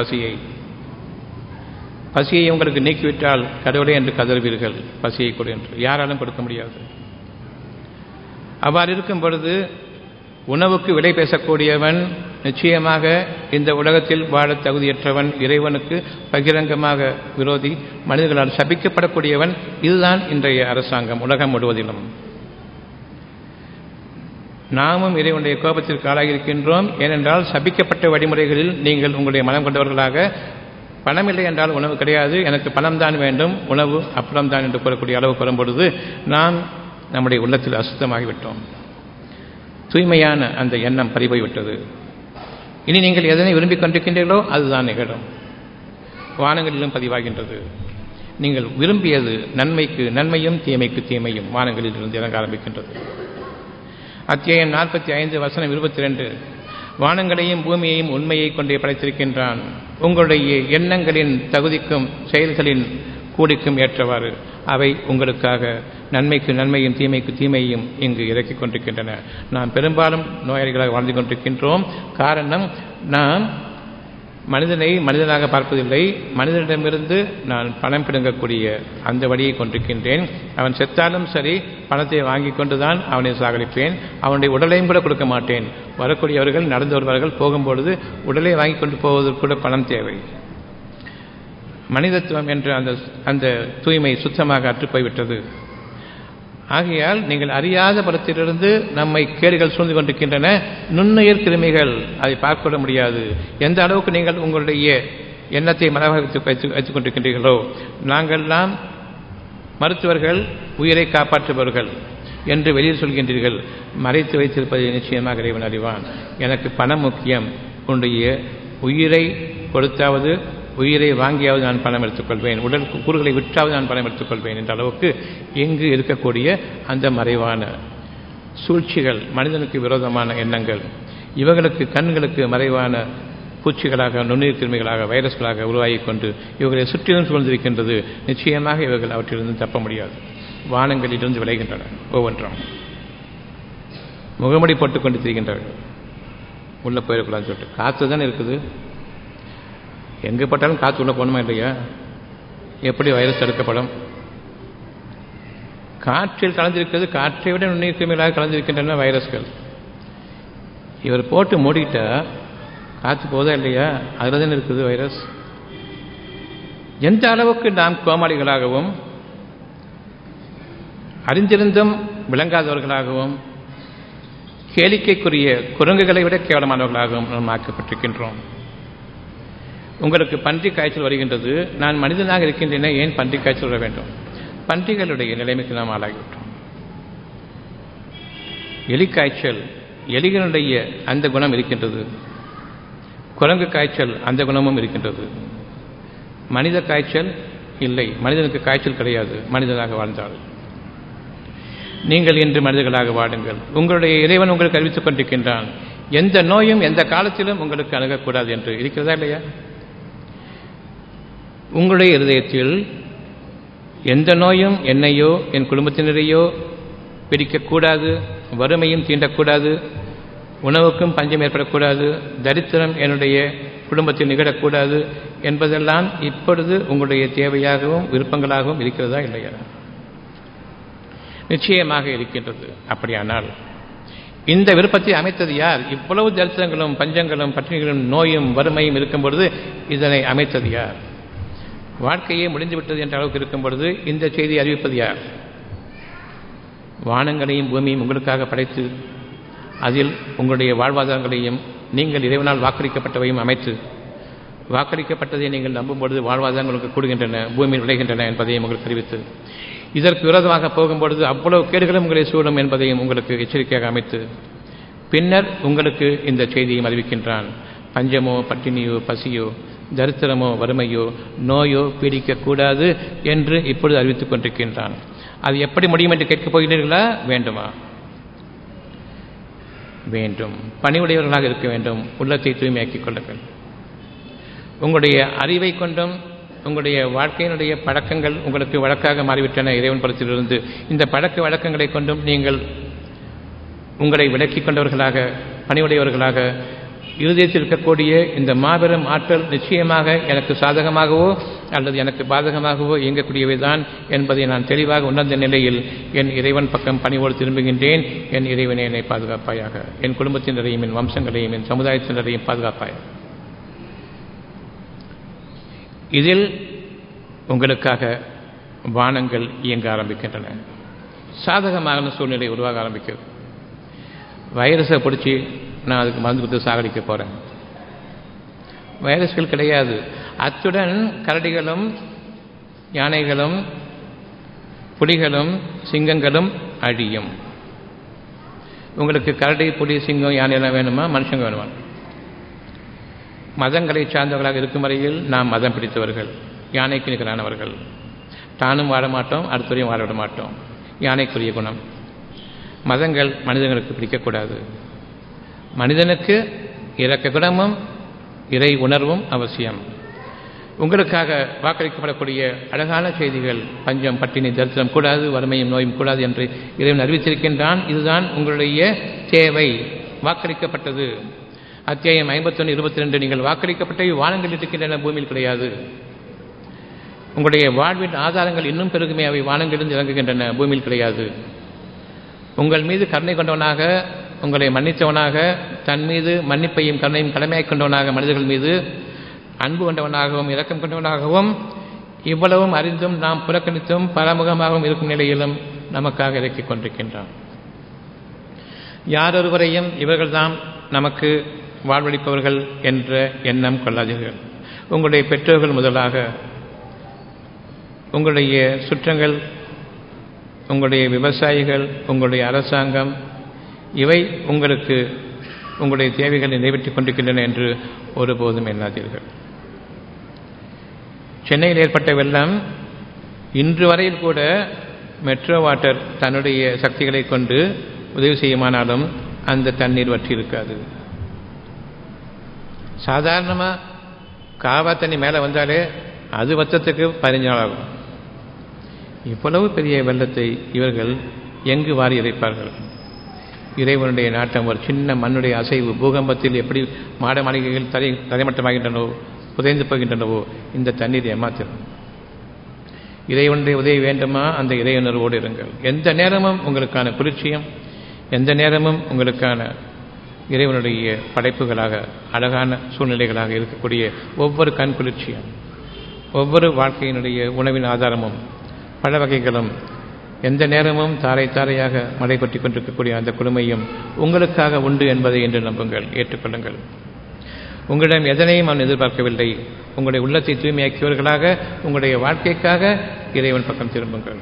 பசியை உங்களுக்கு நீக்கிவிட்டால் கடவுளே என்று கதறுவீர்கள், பசியை கொடு என்று. யாராலும் கொடுக்க முடியாது. அவ்வாறு இருக்கும் பொழுது உணவுக்கு விலை பேசக்கூடியவன் நிச்சயமாக இந்த உலகத்தில் வாழ தகுதியற்றவன், இறைவனுக்கு பகிரங்கமாக விரோதி, மனிதர்களால் சபிக்கப்படக்கூடியவன். இதுதான் இன்றைய அரசாங்கம் உலகம் முழுவதிலும். நாமும் இறைவனுடைய கோபத்திற்கு ஆளாகியிருக்கின்றோம். ஏனென்றால் சபிக்கப்பட்ட வழிமுறைகளில் நீங்கள் உங்களுடைய மனம் கொண்டவர்களாக, பணம் இல்லை என்றால் உணவு கிடையாது, எனக்கு பணம் தான் வேண்டும், உணவு அப்புறம் தான் என்று கூறக்கூடிய அளவு வரும்பொழுது நாம் நம்முடைய உள்ளத்தில் அசுத்தமாகிவிட்டோம். தூய்மையான அந்த எண்ணம் பறிபோய்விட்டது. இனி நீங்கள் எதனை விரும்பிக் கொண்டிருக்கின்றீர்களோ அதுதான் நிகழும். வானங்களிலும் பதிவாகின்றது. நீங்கள் விரும்பியது நன்மைக்கு நன்மையும் தீமைக்கு தீமையும் வானங்களில் இருந்து இறங்க ஆரம்பிக்கின்றது. அத்தியாயம் 45:22. வானங்களையும் பூமியையும் உண்மையை கொண்டே படைத்திருக்கின்றான், உங்களுடைய எண்ணங்களின் தகுதிக்கும் செயல்களின் கூடிக்கும் ஏற்றவாறு அவை உங்களுக்காக நன்மைக்கு நன்மையும் தீமைக்கு தீமையும் இங்கு இறக்கிக் கொண்டிருக்கின்றன. நாம் பெரும்பாலும் நோயாளிகளாக வாழ்ந்து கொண்டிருக்கின்றோம். காரணம், நாம் மனிதனை மனிதனாக பார்ப்பதில்லை. மனிதனிடமிருந்து நான் பணம் பிடுங்கக்கூடிய அந்த வழியை கொண்டிருக்கின்றேன். அவன் செத்தாலும் சரி, பணத்தை வாங்கி கொண்டுதான் அவனை சாகடிப்பேன். அவனுடைய உடலையும் கூட கொடுக்க மாட்டேன். வரக்கூடியவர்கள் நடந்து வருவார்கள், போகும்பொழுது உடலை வாங்கி கொண்டு போவதற்கு கூட பணம் தேவை. மனிதத்துவம் என்ற அந்த தூய்மை சுத்தமாக அற்றுப்போய்விட்டது. ஆகையால் நீங்கள் அறியாத பலத்திலிருந்து நம்மை கேடுகள் சூழ்ந்து கொண்டிருக்கின்றன. நுண்ணுயிர் கிருமிகள், அதை பார்க்க முடியாது. எந்த அளவுக்கு நீங்கள் உங்களுடைய எண்ணத்தை மனமாக வைத்துக் கொண்டிருக்கின்றீர்களோ, நாங்கள்லாம் மருத்துவர்கள், உயிரை காப்பாற்றுபவர்கள் என்று வெளியில் சொல்கின்றீர்கள். மறைத்து வைத்திருப்பதை நிச்சயமாக இறைவன் அறிவான். எனக்கு பணம் முக்கியம், உன்னுடைய உயிரை கொடுத்தாவது உயிரை வாங்கியாவது நான் பணம் எடுத்துக்கொள்வேன், உடல் கூறுகளை விற்றாவது நான் பணம் எடுத்துக்கொள்வேன் என்ற அளவுக்கு இங்கு இருக்கக்கூடிய அந்த மறைவான சூழ்ச்சிகள், மனிதனுக்கு விரோதமான எண்ணங்கள், இவர்களுக்கு கண்களுக்கு மறைவான பூச்சிகளாக, நுண்ணுயிர் கிருமிகளாக, வைரஸ்களாக உருவாகி கொண்டு இவர்களை சுற்றிலும் சூழ்ந்திருக்கின்றது. நிச்சயமாக இவர்கள் அவற்றிலிருந்து தப்ப முடியாது. வானங்களிலிருந்து விளைகின்றன. ஒவ்வொன்றும் முகமூடி போட்டுக்கொண்டு திரிகின்றார்கள். உள்ளே போயிடக்கூடாதுன்னு சொல்லிட்டு. காற்று தானே இருக்குது, எங்கே போட்டாலும் காற்று உள்ள போகணுமா இல்லையா? எப்படி வைரஸ் தடுக்கப்படும்? காற்றில் கலந்திருக்கிறது, காற்றை விட நுண்ணுயிர் கிருமிகளாக கலந்திருக்கின்றன வைரஸ்கள். இவர் போட்டு மூடிட்டா காற்று போதா இல்லையா? அதில் தான் இருக்குது வைரஸ். எந்த அளவுக்கு நாம் கோமாளிகளாகவும் அறிந்திருந்தும் விளங்காதவர்களாகவும் கேளிக்கைக்குரிய குரங்குகளை விட கேவலமானவர்களாகவும் நாம் ஆக்கப்பட்டிருக்கின்றோம். உங்களுக்கு பன்றி காய்ச்சல் வருகின்றது, நான் மனிதனாக இருக்கின்றேன், ஏன் பன்றி காய்ச்சல் வர வேண்டும்? பன்றிகளுடைய நிலைமைக்கு நாம் ஆளாகிவிட்டோம். எலிக்காய்ச்சல், எலிகளுடைய அந்த குணம் இருக்கின்றது, குரங்கு காய்ச்சல் அந்த குணமும் இருக்கின்றது. மனித காய்ச்சல் இல்லை, மனிதனுக்கு காய்ச்சல் கிடையாது மனிதனாக வாழ்ந்தால். நீங்கள் இன்று மனிதர்களாக வாடுங்கள். உங்களுடைய இறைவன் உங்களுக்கு அறிவித்துக் கொண்டிருக்கின்றான், எந்த நோயும் எந்த காலத்திலும் உங்களுக்கு அணுகக்கூடாது என்று. இருக்கிறதா இல்லையா? உங்களுடைய இருதயத்தில் எந்த நோயும் என்னையோ என் குடும்பத்தினரையோ பிடிக்கக்கூடாது, வறுமையும் தீண்டக்கூடாது, உணவுக்கும் பஞ்சம் ஏற்படக்கூடாது, தரித்திரம் என்னுடைய குடும்பத்தில் நிகழக்கூடாது என்பதெல்லாம் இப்பொழுது உங்களுடைய தேவையாகவும் விருப்பங்களாகவும் இருக்கிறதா இல்லையா? நிச்சயமாக இருக்கின்றது. அப்படியானால் இந்த விருப்பத்தை அமைத்தது யார்? இவ்வளவு தரித்திரங்களும் பஞ்சங்களும் பட்டினிகளும் நோயும் வறுமையும் இருக்கும் பொழுது இதனை அமைத்தது யார்? வாழ்க்கையே முடிந்துவிட்டது என்ற அளவுக்கு இருக்கும் பொழுது இந்த செய்தியை அறிவிப்பது யார்? வானங்களையும் பூமியையும் உங்களுக்காக படைத்து அதில் உங்களுடைய வாழ்வாதாரங்களையும் நீங்கள் இறைவனால் வாக்களிக்கப்பட்டவையும் அமைத்து, வாக்களிக்கப்பட்டதை நீங்கள் நம்பும் பொழுது வாழ்வாதாரங்களுக்கு கூடுகின்றன, பூமியில் விளைகின்றன என்பதையும் உங்களுக்கு அறிவித்து, இதற்கு விரோதமாக போகும்பொழுது அவ்வளவு கேடுகளும் உங்களை சூடும் என்பதையும் உங்களுக்கு எச்சரிக்கையாக அமைத்து, பின்னர் உங்களுக்கு இந்த செய்தியையும் அறிவிக்கின்றான். பஞ்சமோ பட்டினியோ பசியோ தரித்திரமோ வறுமையோ நோயோ பீடிக்கக்கூடாது என்று இப்பொழுது அறிவித்துக் கொண்டிருக்கின்றான். அது எப்படி முடியும் என்று கேட்கப் போகிறீர்களா? வேண்டுமா? வேண்டும். பணிவுடையவர்களாக இருக்க வேண்டும். உள்ளத்தை தூய்மையாக்கிக் கொள்ளுங்கள். உங்களுடைய அறிவை கொண்டும் உங்களுடைய வாழ்க்கையினுடைய பழக்கங்கள் உங்களுக்கு வழக்காக மாறிவிட்டன இறைவன் படத்திலிருந்து. இந்த பழக்க வழக்கங்களை கொண்டும் நீங்கள் உங்களை விலக்கிக் கொண்டவர்களாக, பணிவுடையவர்களாக, இருதயத்தில் இருக்கக்கூடிய இந்த மாபெரும் ஆற்றல் நிச்சயமாக எனக்கு சாதகமாகவோ அல்லது எனக்கு பாதகமாகவோ இயங்கக்கூடியவைதான் என்பதை நான் தெளிவாக உணர்ந்த நிலையில் என் இறைவன் பக்கம் பணிவோடு திரும்புகின்றேன். என் இறைவனை என்னை பாதுகாப்பாயாக, என் குடும்பத்தினரையும் என் வம்சங்களையும் என் சமுதாயத்தினரையும் பாதுகாப்பாயாக. இதில் உங்களுக்காக வானங்கள் இயங்க ஆரம்பிக்கின்றன. சாதகமான சூழ்நிலை உருவாக ஆரம்பிக்கிறது. வைரஸை பிடிச்சி நான் அதுக்கு மருந்து கொடுத்து சாகடிக்க போகிறேன். வைரஸ்கள் கிடையாது. அத்துடன் கரடிகளும் யானைகளும் புலிகளும் சிங்கங்களும் அழியும். உங்களுக்கு கரடி புலி சிங்கம் யானையெல்லாம் வேணுமா? மனுஷங்க வேணுமா? மதங்களை சார்ந்தவர்களாக இருக்கும் வரையில் நாம் மதம் பிடித்தவர்கள், யானைக்கு நிகரானவர்கள். தானும் வாழ மாட்டோம், அடுத்தவரையும் வாழ விட மாட்டோம். யானைக்குரிய குணம். மதங்கள் மனிதர்களுக்கு பிடிக்கக்கூடாது. மனிதனுக்கு இரக்க குணமும் இறை உணர்வும் அவசியம். உங்களுக்காக வாக்களிக்கப்படக்கூடிய அழகான செய்திகள், பஞ்சம் பட்டினி தரித்திரம் கூடாது, வறுமையும் நோயும் கூடாது என்று இறைவன் அறிவித்திருக்கின்றான். இதுதான் உங்களுடைய தேவை. வாக்களிக்கப்பட்டது. அத்தியாயம் 51:22. நீங்கள் வாக்களிக்கப்பட்ட வானங்கள் இருக்கின்றன, பூமியில் கிடையாது. உங்களுடைய வாழ்வின் ஆதாரங்கள் இன்னும் பெருகுமே, அவை வானங்களிலிருந்து இறங்குகின்றன, பூமியில் கிடையாது. உங்கள் மீது கருணை கொண்டவனாக, உங்களை மன்னித்தவனாக, தன் மீது மன்னிப்பையும் கருணையும் கடமையாக் கொண்டவனாக, மனிதர்கள் மீது அன்பு கொண்டவனாகவும் இரக்கம் கொண்டவனாகவும், இவ்வளவும் அறிந்தும் நாம் புறக்கணித்தும் பரமுகமாகவும் இருக்கும் நிலையிலும் நமக்காக இறக்கிக் கொண்டிருக்கின்றான். யாரொருவரையும் இவர்கள்தான் நமக்கு வாழ்வளிப்பவர்கள் என்ற எண்ணம் கொள்ளாதீர்கள். உங்களுடைய பெற்றோர்கள் முதலாக, உங்களுடைய சுற்றங்கள், உங்களுடைய விவசாயிகள், உங்களுடைய அரசாங்கம், இவை உங்களுக்கு உங்களுடைய தேவைகளை நிறைவேற்றிக் கொண்டிருக்கின்றன என்று ஒருபோதும் எண்ணாதீர்கள். சென்னையில் ஏற்பட்ட வெள்ளம் இன்று வரையில் கூட மெட்ரோ வாட்டர் தன்னுடைய சக்திகளை கொண்டு உதவி செய்யுமானாலும் அந்த தண்ணீர் வற்றி இருக்காது. சாதாரணமாக காவா தண்ணி மேலே வந்தாலே அது வற்றத்துக்கு 15 நாள் ஆகும். இவ்வளவு பெரிய வெள்ளத்தை இவர்கள் எங்கு வாரி இறைப்பார்கள்? இறைவனுடைய நாட்டம். ஒரு சின்ன மண்ணுடைய அசைவு, பூகம்பத்தில் எப்படி மாட மாளிகைகள் தரைமட்டமாகின்றனவோ, புதைந்து போகின்றனவோ, இந்த தண்ணீர் ஏமாத்திரும். இறைவனுடைய உதவி வேண்டுமா, அந்த இறையுணர்வோடு இருங்கள். எந்த நேரமும் உங்களுக்கான குளிர்ச்சியும், எந்த நேரமும் உங்களுக்கான இறைவனுடைய படைப்புகளாக அழகான சூழ்நிலைகளாக இருக்கக்கூடிய ஒவ்வொரு கண் குளிர்ச்சியும், ஒவ்வொரு வாழ்க்கையினுடைய உணவின் ஆதாரமும், பல வகைகளும், எந்த நேரமும் தாரை தாரையாக மழை பற்றி கொண்டிருக்கக்கூடிய அந்த குளுமையும் உங்களுக்காக உண்டு என்பதை என்று நம்புங்கள், ஏற்றுக்கொள்ளுங்கள். உங்களிடம் எதனையும் நான் எதிர்பார்க்கவில்லை. உங்களுடைய உள்ளத்தை தூய்மையாக்கியவர்களாக உங்களுடைய வாழ்க்கைக்காக இறைவன் பக்கம் திரும்புங்கள்.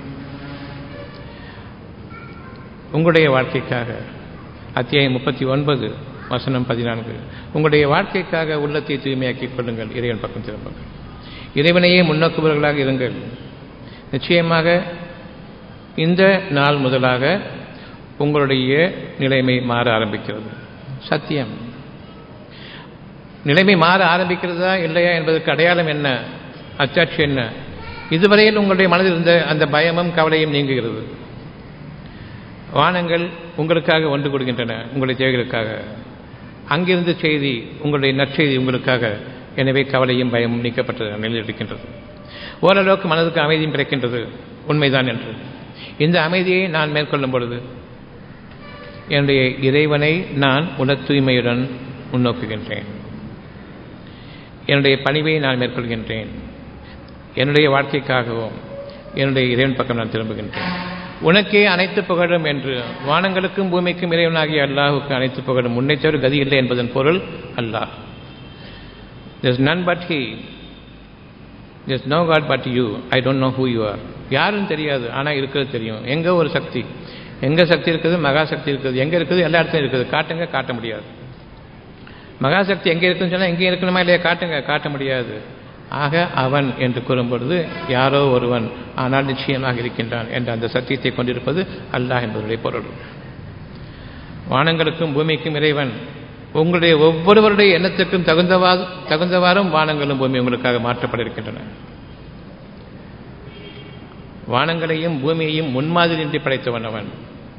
உங்களுடைய வாழ்க்கைக்காக அத்தியாயம் 39 வசனம் 14 உங்களுடைய வாழ்க்கைக்காக உள்ளத்தை தூய்மையாக்கிக் கொள்ளுங்கள், இறைவன் பக்கம் திரும்புங்கள். இறைவனையே முன்னோக்குபவர்களாக இருங்கள். நிச்சயமாக இந்த நாள் முதலாக உங்களுடைய நிலைமை மாற ஆரம்பிக்கிறது. சத்தியம். நிலைமை மாற ஆரம்பிக்கிறதா இல்லையா என்பதற்கு அடையாளம் என்ன, அச்சாட்சி என்ன? இதுவரையில் உங்களுடைய மனதில் இருந்த அந்த பயமும் கவலையும் நீங்குகிறது. வானங்கள் உங்களுக்காக ஒன்று கொடுக்கின்றன, உங்களுடைய தேவைகளுக்காக. அங்கிருந்து செய்தி, உங்களுடைய நற்செய்தி உங்களுக்காக. எனவே கவலையும் பயமும் நீக்கப்பட்ட நிலையில் இருக்கின்றது. ஓரளவுக்கு மனதுக்கு அமைதியும் கிடைக்கின்றது. உண்மைதான் என்று இந்த அமைதியை நான் மேற்கொள்ளும் பொழுது என்னுடைய இறைவனை நான் உல தூய்மையுடன் முன்னோக்குகின்றேன். என்னுடைய பணிவை நான் மேற்கொள்கின்றேன். என்னுடைய வாழ்க்கைக்காகவும் என்னுடைய இறைவன் பக்கம் நான் திரும்புகின்றேன். உனக்கே அனைத்து புகழும் என்று வானங்களுக்கும் பூமிக்கும் இறைவனாகிய அல்லாஹுக்கு அனைத்து புகழும். உன்னை தவிர கதி இல்லை என்பதன் பொருள் அல்லாஹ். There is none but he. There is no God but you. I don't know who you are. யாரும் தெரியாது, ஆனால் இருக்கிறது தெரியும். எங்கே ஒரு சக்தி, எங்கே சக்தி இருக்குது, மகாசக்தி இருக்குது. எங்கே இருக்குது, எல்லா இடத்துலையும் இருக்குது. காட்டுங்க, காட்ட முடியாது. மகாசக்தி எங்கே இருக்குன்னு சொன்னால் எங்கே இருக்கணுமா இல்லையா, காட்டுங்க, காட்ட முடியாது. ஆக அவன் என்று கூறும்பொழுது யாரோ ஒருவன், ஆனால் நிச்சயமாக இருக்கின்றான் என்ற அந்த சத்தியத்தை கொண்டிருப்பது அல்லாஹ் என்பதுடைய பொருள். வானங்களுக்கும் பூமிக்கும் இறைவன். உங்களுடைய ஒவ்வொருவருடைய எண்ணத்திற்கும் தகுந்தவாறும் வானங்களும் பூமி உங்களுக்காக மாற்றப்பட இருக்கின்றன. வானங்களையும் பூமியையும் முன்மாதிரியின்றி படைத்தவன் அவன்.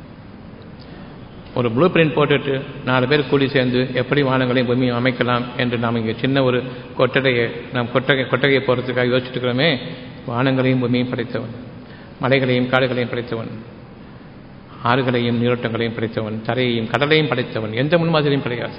ஒரு ப்ளூ பிரிண்ட் போட்டுட்டு 4 பேர் கூடி சேர்ந்து எப்படி வானங்களையும் பூமியும் அமைக்கலாம் என்று நாம் இங்கே சின்ன ஒரு கொட்டகையை போகிறதுக்காக யோசிச்சுட்டு இருக்கிறோமே. வானங்களையும் பூமியையும் படைத்தவன், மலைகளையும் காடுகளையும் படைத்தவன், ஆறுகளையும் நீரோட்டங்களையும் படைத்தவன், தரையையும் கடலையும் படைத்தவன். எந்த முன்மாதிரியும் கிடையாது.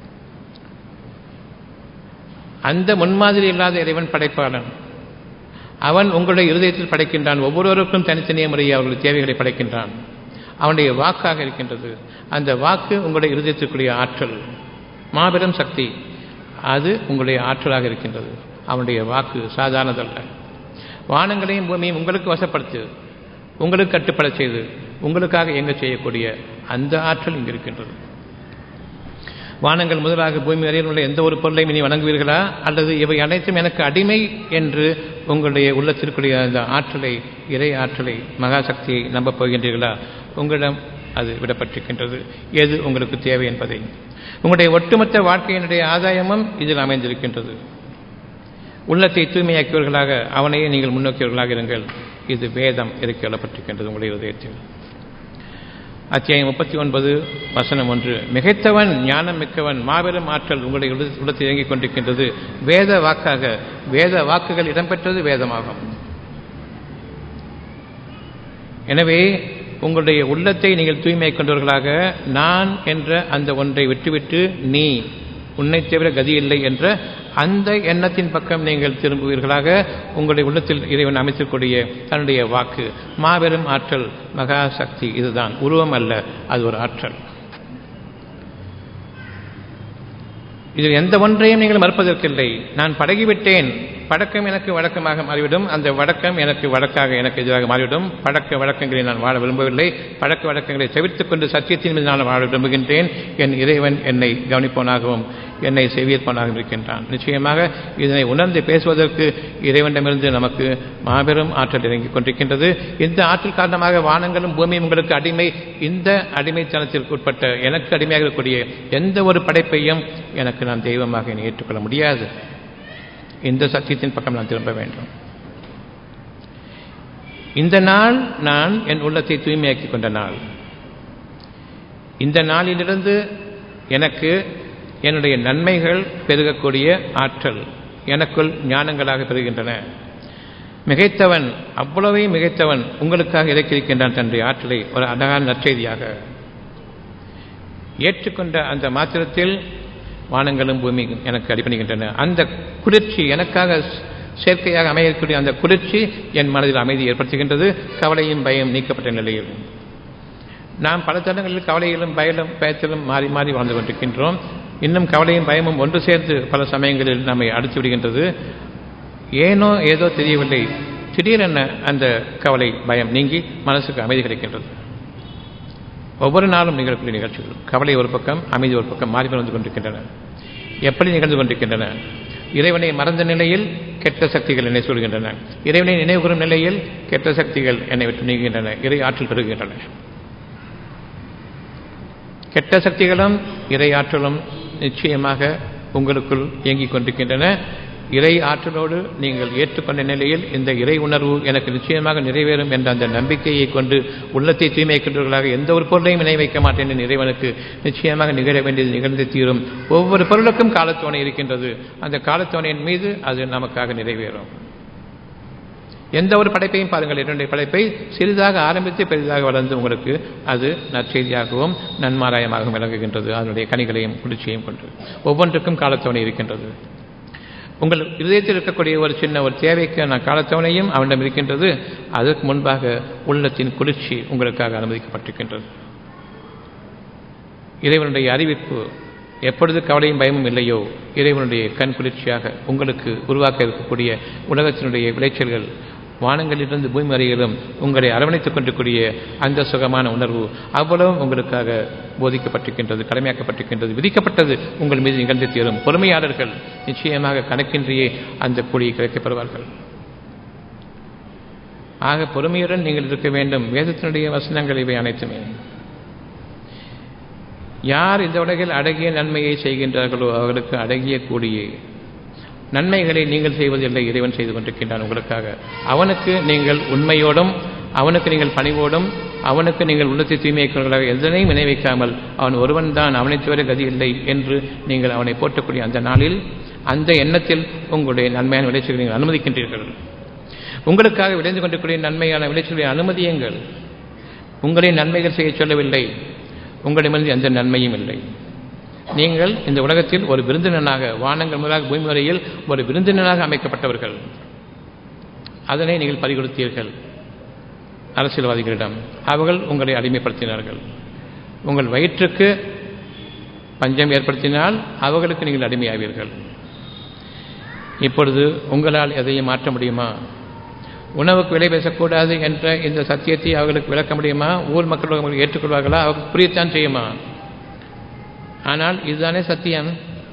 அந்த முன்மாதிரி இல்லாத இறைவன் படைப்பாளன். அவன் உங்களுடைய இருதயத்தில் படைக்கின்றான். ஒவ்வொருவருக்கும் தனித்தனிய முறையை அவர்களுடைய தேவைகளை படைக்கின்றான். அவனுடைய வாக்காக இருக்கின்றது. அந்த வாக்கு உங்களுடைய இருதயத்திற்குரிய ஆற்றல், மாபெரும் சக்தி. அது உங்களுடைய ஆற்றலாக இருக்கின்றது. அவனுடைய வாக்கு சாதாரணதல்ல. வானங்களையும் பூமியையும் உங்களுக்கு வசப்படுத்து, உங்களுக்கு கட்டுப்பட செய்து, உங்களுக்காக இயங்க செய்யக்கூடிய அந்த ஆற்றல் இங்கு இருக்கின்றது. வானங்கள் முதலாக பூமி வரையில் உள்ள எந்த ஒரு பொருளையும் இனி வணங்குவீர்களா, அல்லது இவை அனைத்தும் எனக்கு அடிமை என்று உங்களுடைய உள்ளத்திற்குரிய அந்த ஆற்றலை, இறை ஆற்றலை, மகாசக்தியை நம்பப் போகின்றீர்களா? உங்களிடம் அது விடப்பட்டிருக்கின்றது. எது உங்களுக்கு தேவை என்பதை. உங்களுடைய ஒட்டுமொத்த வாழ்க்கையினுடைய ஆதாயமும் இதில் அமைந்திருக்கின்றது. உள்ளத்தை தூய்மையாக்கியவர்களாக அவனையே நீங்கள் முன்னோக்கியவர்களாக இருங்கள். இது வேதம் இறக்கி கொள்ளப்பட்டிருக்கின்றது உங்களுடைய இதயத்தில். அத்தியாயம் 39 வசனம் 1 மிகைத்தவன், ஞானம் மிக்கவன், மாபெரும் ஆற்றல் உங்களுடைய உள்ளத்தில் இயங்கிக் கொண்டிருக்கின்றது. வேத வாக்காக, வேத வாக்குகள் இடம்பெற்றது வேதமாகும். எனவே உங்களுடைய உள்ளத்தை நீங்கள் தூய்மை கொண்டவர்களாக, நான் என்ற அந்த ஒன்றை விட்டுவிட்டு நீ, உன்னை தவிர கதி இல்லை என்ற அந்த எண்ணத்தின் பக்கம் நீங்கள் திரும்புவீர்களாக. உங்களுடைய உள்ளத்தில் இறைவன் அமைத்திருக்கூடிய தன்னுடைய வாக்கு மாபெரும் ஆற்றல், மகா சக்தி. இதுதான் உருவம் அல்ல, அது ஒரு ஆற்றல். இதில் எந்த ஒன்றையும் நீங்கள் மறுப்பதற்கில்லை. நான் பழகிவிட்டேன், பழக்கம் எனக்கு வழக்கமாக மாறிவிடும், அந்த வழக்கம் எனக்கு வழக்காக எனக்கு எதிராக மாறிவிடும். பழக்க வழக்கங்களை நான் வாழ விரும்பவில்லை. பழக்க வழக்கங்களை தவிர்த்துக் கொண்டு சத்தியத்தின் மீது நான் வாழ விரும்புகின்றேன். என் இறைவன் என்னை கவனிப்பவனாகவும் என்னை செவியேற்பவனாகவும் இருக்கின்றான். நிச்சயமாக இதனை உணர்ந்து பேசுவதற்கு இறைவனிடமிருந்து நமக்கு மாபெரும் ஆற்றல் இறங்கிக் கொண்டிருக்கின்றது. இந்த ஆற்றல் காரணமாக வானங்களும் பூமியும் உங்களுக்கு அடிமை. இந்த அடிமைத்தனத்திற்கு உட்பட்ட, எனக்கு அடிமையாக இருக்கக்கூடிய எந்த ஒரு படைப்பையும் எனக்கு நான் தெய்வமாக ஏற்றுக்கொள்ள முடியாது. இந்த சத்தியத்தின் பக்கம் நான் திரும்ப வேண்டும். இந்த நாள் நான் என் உள்ளத்தை தூய்மையாக்கிக் கொண்ட நாள். இந்த நாளிலிருந்து எனக்கு என்னுடைய நன்மைகள் பெருகக்கூடிய ஆற்றல் எனக்குள் ஞானங்களாக பெறுகின்றன. மிகைத்தவன், அவ்வளவே மிகைத்தவன் உங்களுக்காக இறக்கியிருக்கின்றான் தன்னுடைய ஆற்றலை. ஒரு அழகான நற்செய்தியாக ஏற்றுக்கொண்ட அந்த மாத்திரத்தில் வானங்களும் பூமியும் எனக்கு அடிபணிக்கின்றன. அந்த குளிர்ச்சி எனக்காக செயற்கையாக அமையக்கூடிய அந்த குளிர்ச்சி என் மனதில் அமைதி ஏற்படுத்துகின்றது. கவலையும் பயம் நீக்கப்பட்ட நிலையில் நாம் பல தருணங்களில் கவலையிலும் பயத்திலும் மாறி மாறி வாழ்ந்து கொண்டிருக்கின்றோம். இன்னும் கவலையும் பயமும் ஒன்று சேர்ந்து பல சமயங்களில் நம்மை அடித்து விடுகின்றது. ஏனோ ஏதோ தெரியவில்லை, திடீரென அந்த கவலை பயம் நீங்கி மனசுக்கு அமைதி கிடைக்கின்றது. ஒவ்வொரு நாளும் நிகழக்கூடிய நிகழ்ச்சிகள் கவலை ஒரு பக்கம், அமைதி ஒரு பக்கம் மாறி வந்து கொண்டிருக்கின்றன. எப்படி நிகழ்ந்து கொண்டிருக்கின்றன? இறைவனை மறந்த நிலையில் கெட்ட சக்திகள் என்னை சொல்கின்றன. இறைவனை நினைவுகூறும் நிலையில் கெட்ட சக்திகள் என்னை விட்டு நீங்குகின்றன. இறை ஆற்றல் பெறுகின்றன. கெட்ட சக்திகளும் இறை ஆற்றலும் நிச்சயமாக உங்களுக்குள் இயங்கிக் கொண்டிருக்கின்றன. இறை ஆற்றலோடு நீங்கள் ஏற்றுக்கொண்ட நிலையில் இந்த இறை உணர்வு எனக்கு நிச்சயமாக நிறைவேறும் என்ற அந்த நம்பிக்கையை கொண்டு உள்ளத்தை தூய்மைக்கின்றவர்களாக எந்த ஒரு பொருளையும் இணை வைக்க மாட்டேன் என்ற இறைவனுக்கு நிச்சயமாக நிகழ வேண்டியது நிகழ்ந்து தீரும். ஒவ்வொரு பொருளுக்கும் காலத்தோணை இருக்கின்றது. அந்த காலத்தோணையின் மீது அது நமக்காக நிறைவேறும். எந்த ஒரு படைப்பையும் பாருங்கள், என்னுடைய படைப்பை சிறிதாக ஆரம்பித்து பெரிதாக வளர்ந்து உங்களுக்கு அது நற்செய்தியாகவும் நன்மாராயமாகவும் விளங்குகின்றது. அதனுடைய கனிகளையும் குளிர்ச்சியையும் கொண்டு ஒவ்வொன்றுக்கும் காலத்தோணை இருக்கின்றது. உங்கள் இதயத்தில் இருக்கக்கூடிய ஒரு சின்ன ஒரு தேவைக்கான காலத்தவணையும் அவனிடம் இருக்கின்றது. அதற்கு முன்பாக உள்ளத்தின் குளிர்ச்சி உங்களுக்காக அனுமதிக்கப்பட்டிருக்கின்றது. இறைவனுடைய அறிவிப்பு எப்பொழுது கவலையும் பயமும் இல்லையோ, இறைவனுடைய கண் குளிர்ச்சியாக உங்களுக்கு உருவாக்க இருக்கக்கூடிய உலகத்தினுடைய விளைச்சல்கள் வானங்களிலிருந்து பூமி வரையிலும் உங்களை அரவணைத்துக் கொண்டிருக்கூடிய அந்த சுகமான உணர்வு அவ்வளவும் உங்களுக்காக போதிக்கப்பட்டிருக்கின்றது, கடமையாக்கப்பட்டிருக்கின்றது, விதிக்கப்பட்டது உங்கள் மீது நிகழ்ந்து தீரும். பொறுமையாளர்கள் நிச்சயமாக கணக்கின்றியே அந்த கூலியை கிடைக்கப்பெறுவார்கள். ஆக பொறுமையுடன் நீங்கள் இருக்க வேண்டும். வேதத்தினுடைய வசனங்கள் இவை அனைத்துமே. யார் இந்த உலகில் அடகிய நன்மையை செய்கின்றார்களோ அவர்களுக்கு அடகிய கூலியை, நன்மைகளை நீங்கள் செய்வதில்லை, இறைவன் செய்து கொண்டிருக்கின்றான் உங்களுக்காக. அவனுக்கு நீங்கள் உண்மையோடும், அவனுக்கு நீங்கள் பணிவோடும், அவனுக்கு நீங்கள் உள்ளத்தை தூய்மையாளர்களாக எதனையும் நினைவைக்காமல் அவன் ஒருவன் தான், அவனை தவிர கதி இல்லை என்று நீங்கள் அவனை போற்றக்கூடிய அந்த நாளில் அந்த எண்ணத்தில் உங்களுடைய நன்மையான விளைச்சல்களை நீங்கள் அனுமதிக்கின்றீர்கள். உங்களுக்காக விளைந்து கொண்டிருக்கூடிய நன்மையான விளைச்சல்களை அனுமதியுங்கள். உங்களை நன்மைகள் செய்ய சொல்லவில்லை, உங்களிடமிருந்து எந்த நன்மையும் இல்லை. நீங்கள் இந்த உலகத்தில் ஒரு விருந்தினனாக, வானங்கள் முதலாக பூமி வரையில் ஒரு விருந்தினனாக அமைக்கப்பட்டவர்கள். அதனை நீங்கள் பறிகொடுத்தீர்கள் அரசியல்வாதிகளிடம். அவர்கள் உங்களை அடிமைப்படுத்தினார்கள். உங்கள் வயிற்றுக்கு பஞ்சம் ஏற்படுத்தினால் அவர்களுக்கு நீங்கள் அடிமையாவீர்கள். இப்பொழுது உங்களால் எதையும் மாற்ற முடியுமா? உணவுக்கு விலை பேசக்கூடாது என்ற இந்த சத்தியத்தை அவர்களுக்கு விளக்க முடியுமா? ஊர் மக்கள் அவர்கள் ஏற்றுக்கொள்வார்களா? அவர்கள் புரியத்தான் செய்யுமா? ஆனால் இதுதானே சத்தியம்.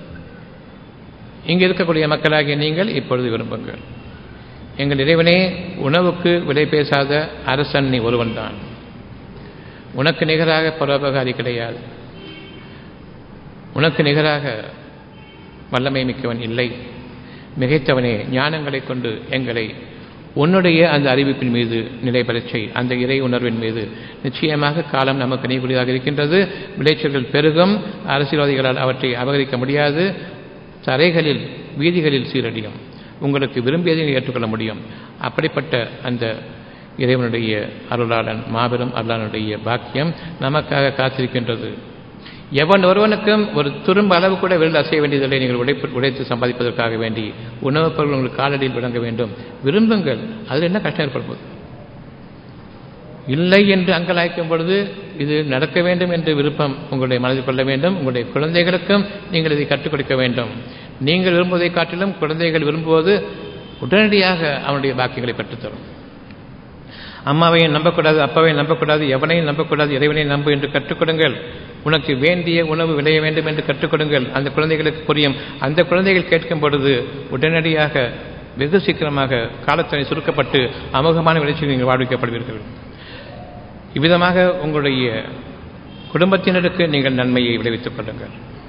இங்கு இருக்கக்கூடிய மக்களாகிய நீங்கள் இப்பொழுது விரும்புங்கள். எங்கள் இறைவனே, உணவுக்கு விலை பேசாத அரசன் நீ ஒருவன்தான். உனக்கு நிகராக பரோபகாரி கிடையாது. உனக்கு நிகராக வல்லமை மிக்கவன் இல்லை. மிகைத்தவனே, ஞானங்களை கொண்டு எங்களை உன்னுடைய அந்த அறிவிப்பின் மீது நிலைபெறச் செய். அந்த இறை உணர்வின் மீது நிச்சயமாக காலம் நமக்கு நீக்கூடியதாக இருக்கின்றது. விளைச்சல்கள் பெருகும். அரசியல்வாதிகளால் அவற்றை அபகரிக்க முடியாது. தரைகளில் வீதிகளில் சீரடியும். உங்களுக்கு விரும்பியதை ஏற்றுக்கொள்ள முடியும். அப்படிப்பட்ட அந்த இறைவனுடைய அருளாளன், மாபெரும் அருளாளனுடைய பாக்கியம் நமக்காக காத்திருக்கின்றது. எவன் ஒருவனுக்கும் ஒரு துரும்ப அளவு கூட விரல் அசைய வேண்டியதில்லை. நீங்கள் உடைத்து சம்பாதிப்பதற்காக வேண்டி உணவுப் பொருள் உங்களுக்கு காலடியில் விளங்க வேண்டும். விரும்புங்கள். அதில் என்ன கஷ்டம் ஏற்படுவது? இல்லை என்று அங்கலாய்க்கும் பொழுது இது நடக்க வேண்டும் என்று விருப்பம் உங்களுடைய மனதில் கொள்ள வேண்டும். உங்களுடைய குழந்தைகளுக்கும் நீங்கள் இதை கற்றுக் கொடுக்க வேண்டும். நீங்கள் விரும்புவதை காட்டிலும் குழந்தைகள் விரும்புவது உடனடியாக அவனுடைய பாக்கியங்களை பெற்றுத்தரும். அம்மாவையும் நம்பக்கூடாது, அப்பாவையும் நம்பக்கூடாது, எவனையும் நம்பக்கூடாது, இறைவனையும் நம்பு என்று கற்றுக் கொடுங்கள். உனக்கு வேண்டிய உணவு விளைய வேண்டும் என்று கற்றுக் கொடுங்கள். அந்த குழந்தைகளுக்கு புரியும். அந்த குழந்தைகள் கேட்கும் பொழுது உடனடியாக வெகு சீக்கிரமாக காலத்தனை சுருக்கப்பட்டு அமோகமான விளைச்சல் நீங்கள் வாழ்விக்கப்படுவீர்கள். இவ்விதமாக உங்களுடைய குடும்பத்தினருக்கு நீங்கள் நன்மையை விளைவித்துக் கொள்ளுங்கள்.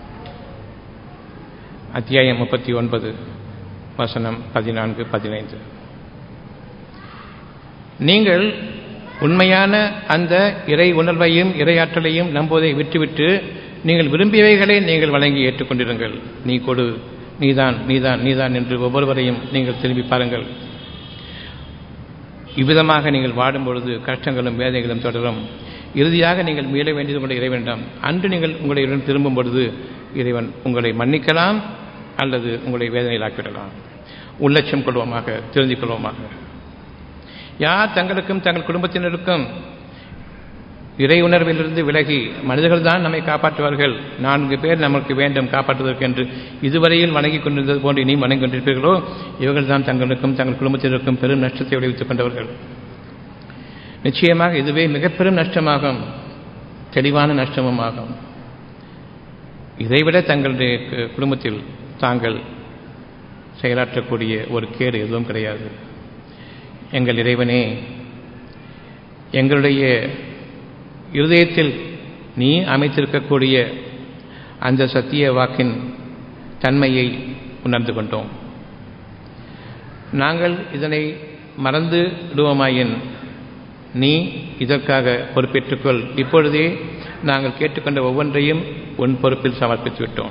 அத்தியாயம் 39 வசனம் 14-15. நீங்கள் உண்மையான அந்த இறை உணர்வையும் இறையாற்றலையும் நம்புவதை விட்டுவிட்டு நீங்கள் விரும்பியவைகளை நீங்கள் வழங்கி ஏற்றுக்கொண்டிருங்கள். நீ கொடு, நீதான் நீதான் நீதான் என்று ஒவ்வொருவரையும் நீங்கள் திரும்பி பாருங்கள். இவ்விதமாக நீங்கள் வாடும் பொழுது கஷ்டங்களும் வேதனைகளும் தொடரும். இறுதியாக நீங்கள் மீள வேண்டியது உங்களுடைய இறைவனிடம். அன்று நீங்கள் உங்களுடைய இறைவன் திரும்பும் பொழுது இறைவன் உங்களை மன்னிக்கலாம் அல்லது உங்களை வேதனையிலாக்கிவிடலாம். உள்ளட்சம் கொள்வோமாக, தெரிந்து கொள்வோமாக. யார் தங்களுக்கும் தங்கள் குடும்பத்தினருக்கும் இறை உணர்விலிருந்து விலகி மனிதர்கள் தான் நம்மை காப்பாற்றுவார்கள், 4 பேர் நமக்கு வேண்டும் காப்பாற்றுவதற்கு என்று இதுவரையில் வணங்கி கொண்டிருந்தது போன்று இனியும் வணங்கி கொண்டிருப்பீர்களோ, இவர்கள் தான் தங்களுக்கும் தங்கள் குடும்பத்தினருக்கும் பெரும் நஷ்டத்தை விளைவித்துக் கொண்டவர்கள். நிச்சயமாக இதுவே மிக பெரும் நஷ்டமாகும், தெளிவான நஷ்டமும் ஆகும். இதைவிட தங்களுடைய குடும்பத்தில் தாங்கள் செயலாற்றக்கூடிய ஒரு கேடு எதுவும் கிடையாது. எங்கள் இறைவனே, எங்களுடைய இருதயத்தில் நீ அமைத்திருக்கக்கூடிய அந்த சத்திய வாக்கின் தன்மையை உணர்ந்து கொண்டோம். நாங்கள் இதனை மறந்து விடுவோமாயின் நீ இதற்காக பொறுப்பேற்றுக்கொள். இப்பொழுதே நாங்கள் கேட்டுக்கொண்ட ஒவ்வொன்றையும் உன் பொறுப்பில் சமர்ப்பித்து விட்டோம்.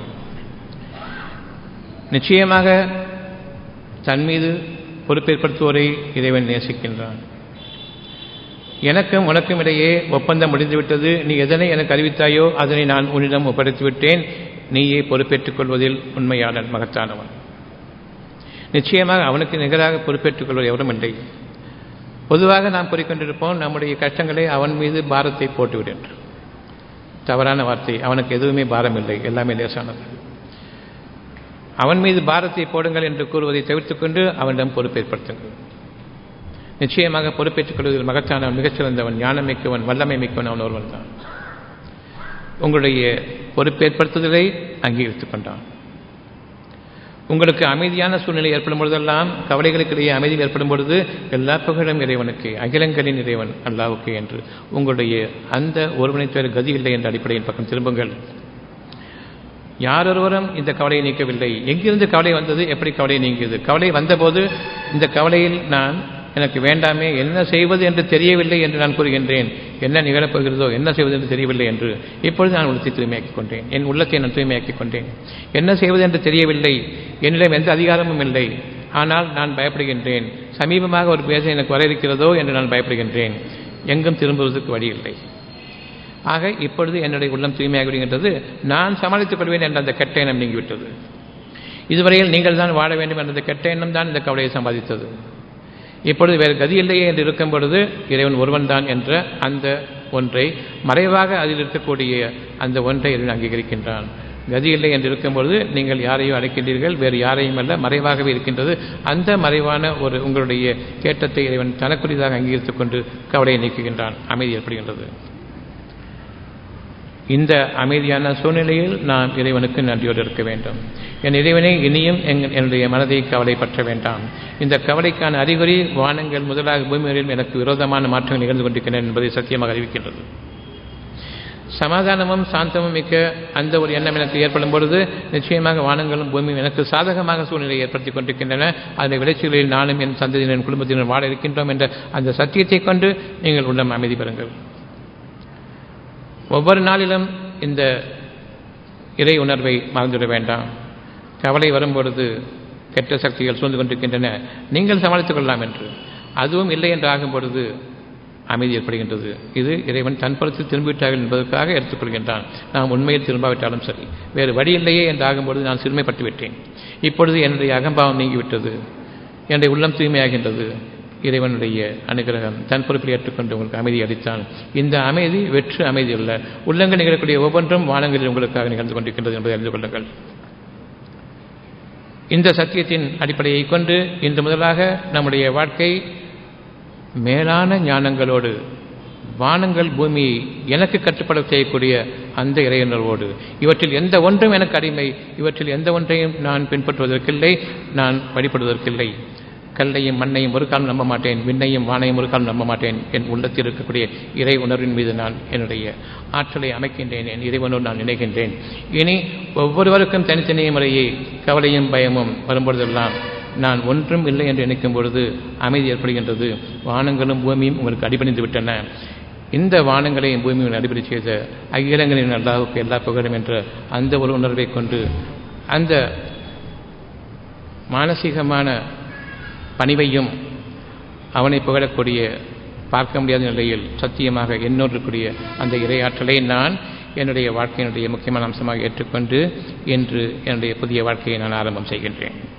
நிச்சயமாக தன்மீது பொறுப்பேற்படுத்துவோரை இறைவன் நேசிக்கின்றான். எனக்கும் உனக்கும் இடையே ஒப்பந்தம் முடிந்துவிட்டது. நீ எதனை எனக்கு அறிவித்தாயோ அதனை நான் உன்னிடம் ஒப்படைத்துவிட்டேன். நீயே பொறுப்பேற்றுக் கொள்வதில் உண்மையாளன், மகத்தானவன். நிச்சயமாக அவனுக்கு நிகராக பொறுப்பேற்றுக் கொள்வது எவரும் இல்லை. பொதுவாக நாம் கூறிக்கொண்டிருப்போம், நம்முடைய கஷ்டங்களை அவன் மீது பாரத்தை போட்டுவிடுகின்ற தவறான வார்த்தை. அவனுக்கு எதுவுமே பாரம் இல்லை, எல்லாமே லேசானது. அவன் மீது பாரத்தை போடுங்கள் என்று கூறுவதை தவிர்த்துக் கொண்டு அவனிடம் பொறுப்பேற்படுத்துங்கள். நிச்சயமாக பொறுப்பேற்றுக் கொள்வதில் மகத்தானவன், மிகச்சிறந்தவன், ஞானம் மிக்கவன், வல்லமை மிக்கவன் அவன் ஒருவன் தான். உங்களுடைய பொறுப்பேற்படுத்துதலை அங்கீகரித்துக் கொண்டான். உங்களுக்கு அமைதியான சூழ்நிலை ஏற்படும் பொழுதெல்லாம், கவலைகளுக்கிடையே அமைதியில் ஏற்படும் பொழுது எல்லா புகழும் இறைவனுக்கு, அகிலங்களின் இறைவன் அல்லாவுக்கு என்று உங்களுடைய அந்த ஒருவனை தவிர கதி இல்லை என்ற அடிப்படையின் பக்கம் திரும்புங்கள். யாரொருவரும் இந்த கவலையை நீக்கவில்லை. எங்கிருந்து கவலை வந்தது, எப்படி கவலை நீங்கியது? கவலை வந்தபோது இந்த கவலையில் நான் எனக்கு வேண்டாமே, என்ன செய்வது என்று தெரியவில்லை என்று நான் கூறுகின்றேன். என்ன நிகழப்போகிறதோ, என்ன செய்வது என்று தெரியவில்லை என்று. இப்பொழுது நான் உள்ளத்தை தூய்மையாக்கிக் கொண்டேன், என் உள்ளத்தை நான் தூய்மையாக்கிக் கொண்டேன். என்ன செய்வது என்று தெரியவில்லை, என்னிடம் எந்த அதிகாரமும் இல்லை, ஆனால் நான் பயப்படுகின்றேன். சமீபமாக ஒரு பேச எனக்கு வர இருக்கிறதோ என்று நான் பயப்படுகின்றேன். எங்கும் திரும்புவதற்கு வழி இல்லை. ஆக இப்பொழுது என்னுடைய உள்ளம் தூய்மையாகி விடுகின்றது. நான் சமாளித்துக் கொள்வேன் என்ற அந்த கெட்ட எண்ணம் நீங்கிவிட்டது. இதுவரையில் நீங்கள் தான் வாழ வேண்டும் என்ற அந்த கெட்ட எண்ணம் தான் இந்த கவலையை சம்பாதித்தது. இப்பொழுது வேறு கதி இல்லையே என்று இருக்கும் பொழுது இறைவன் ஒருவன் தான் என்ற அந்த ஒன்றை, மறைவாக அதில் இருக்கக்கூடிய அந்த ஒன்றை இறைவன் அங்கீகரிக்கின்றான். கதி இல்லை என்று இருக்கும் பொழுது நீங்கள் யாரையும் அழைக்கின்றீர்கள், வேறு யாரையும் அல்ல, மறைவாகவே இருக்கின்றது. அந்த மறைவான ஒரு உங்களுடைய கேட்டத்தை இறைவன் தனக்குரியதாக அங்கீகரித்துக் கொண்டு கவலையை நீக்குகின்றான். அமைதி ஏற்படுகின்றது. இந்த அமைதியான சூழ்நிலையில் நாம் இறைவனுக்கு நன்றியோடு இருக்க வேண்டும். என் இறைவனை இனியும் என்னுடைய மனதை கவலைப்பற்ற வேண்டாம். இந்த கவலைக்கான அறிகுறி வானங்கள் முதலாக பூமிகளில் எனக்கு விரோதமான மாற்றங்கள் நிகழ்ந்து கொண்டிருக்கின்றன என்பதை சத்தியமாக அறிவிக்கின்றது. சமாதானமும் சாந்தமும் மிக்க அந்த ஒரு எண்ணம் எனக்கு ஏற்படும் பொழுது நிச்சயமாக வானங்களும் பூமியும் எனக்கு சாதகமாக சூழ்நிலையை ஏற்படுத்திக் கொண்டிருக்கின்றன. அதன் விளைச்சல்களில் நானும் என் சந்ததியினர் குடும்பத்தினர் வாழ இருக்கின்றோம் என்ற அந்த சத்தியத்தை கொண்டு நீங்கள் உள்ளம் அமைதி பெறுங்கள். ஒவ்வொரு நாளிலும் இந்த இறை உணர்வை மறந்துவிட வேண்டாம். கவலை வரும்பொழுது கெட்ட சக்திகள் சூழ்ந்து கொண்டிருக்கின்றன, நீங்கள் சமாளித்துக் கொள்ளலாம் என்று. அதுவும் இல்லை என்று ஆகும் பொழுது அமைதி ஏற்படுகின்றது. இது இறைவன் தன் புறத்தில் திரும்பிவிட்டார்கள் என்பதற்காக எடுத்துக்கொள்கின்றான். நாம் உண்மையில் திரும்பாவிட்டாலும் சரி, வேறு வழி இல்லையே என்று ஆகும்பொழுது நான் சிறுமைப்பட்டு விட்டேன். இப்பொழுது என்னுடைய அகம்பாவம் நீங்கிவிட்டது, என்னுடைய உள்ளம் தூய்மையாகின்றது. இறைவனுடைய அனுகிரகம் தன் பொறுப்பில் ஏற்றுக்கொண்டு உங்களுக்கு அமைதி அளித்தான். இந்த அமைதி வெற்று அமைதி அல்ல. உள்ளங்கள் நிகழக்கூடிய ஒவ்வொன்றும் வானங்களில் உங்களுக்காக நிகழ்ந்து கொண்டிருக்கின்றது என்பதை அறிந்து கொள்ளுங்கள். இந்த சத்தியத்தின் அடிப்படையை கொண்டு இன்று முதலாக நம்முடைய வாழ்க்கை மேலான ஞானங்களோடு, வானங்கள் பூமியை எனக்கு கட்டுப்பட செய்யக்கூடிய அந்த இறையுணர்வோடு, இவற்றில் எந்த ஒன்றும் எனக்கு அடிமை, இவற்றில் எந்த ஒன்றையும் நான் பின்பற்றுவதற்கில்லை, நான் வழிபடுவதற்கில்லை. கல்லையும் மண்ணையும் ஒரு காலம் நம்ப மாட்டேன், விண்ணையும் வானையும் ஒரு காலம் நம்ப மாட்டேன். என் உள்ளத்தில் இருக்கக்கூடிய இறை உணர்வின் மீது நான் என்னுடைய ஆற்றலை அமைக்கின்றேன், என் இறைவனோடு நான் நினைக்கின்றேன். இனி ஒவ்வொருவருக்கும் தனித்தனிய முறையே கவலையும் பயமும் வரும்பொழுதெல்லாம் நான் ஒன்றும் இல்லை என்று நினைக்கும் பொழுது அமைதி ஏற்படுகின்றது. வானங்களும் பூமியும் உங்களுக்கு அடிபணிந்து விட்டன. இந்த வானங்களையும் பூமியும் அடிப்படை செய்த அகிலங்களின் அல்லாஹ்வுக்கு எல்லா புகழும் என்ற அந்த ஒரு உணர்வை கொண்டு அந்த மானசீகமான பணிவையும் அவனை புகழக்கூடிய பார்க்க முடியாத நிலையில் சத்தியமாக என்னோடு இருக்கக்கூடிய அந்த இறையாற்றலை நான் என்னுடைய வாழ்க்கையினுடைய முக்கியமான அம்சமாக ஏற்றுக்கொண்டு இன்று என்னுடைய புதிய வாழ்க்கையை நான் ஆரம்பம் செய்கின்றேன்.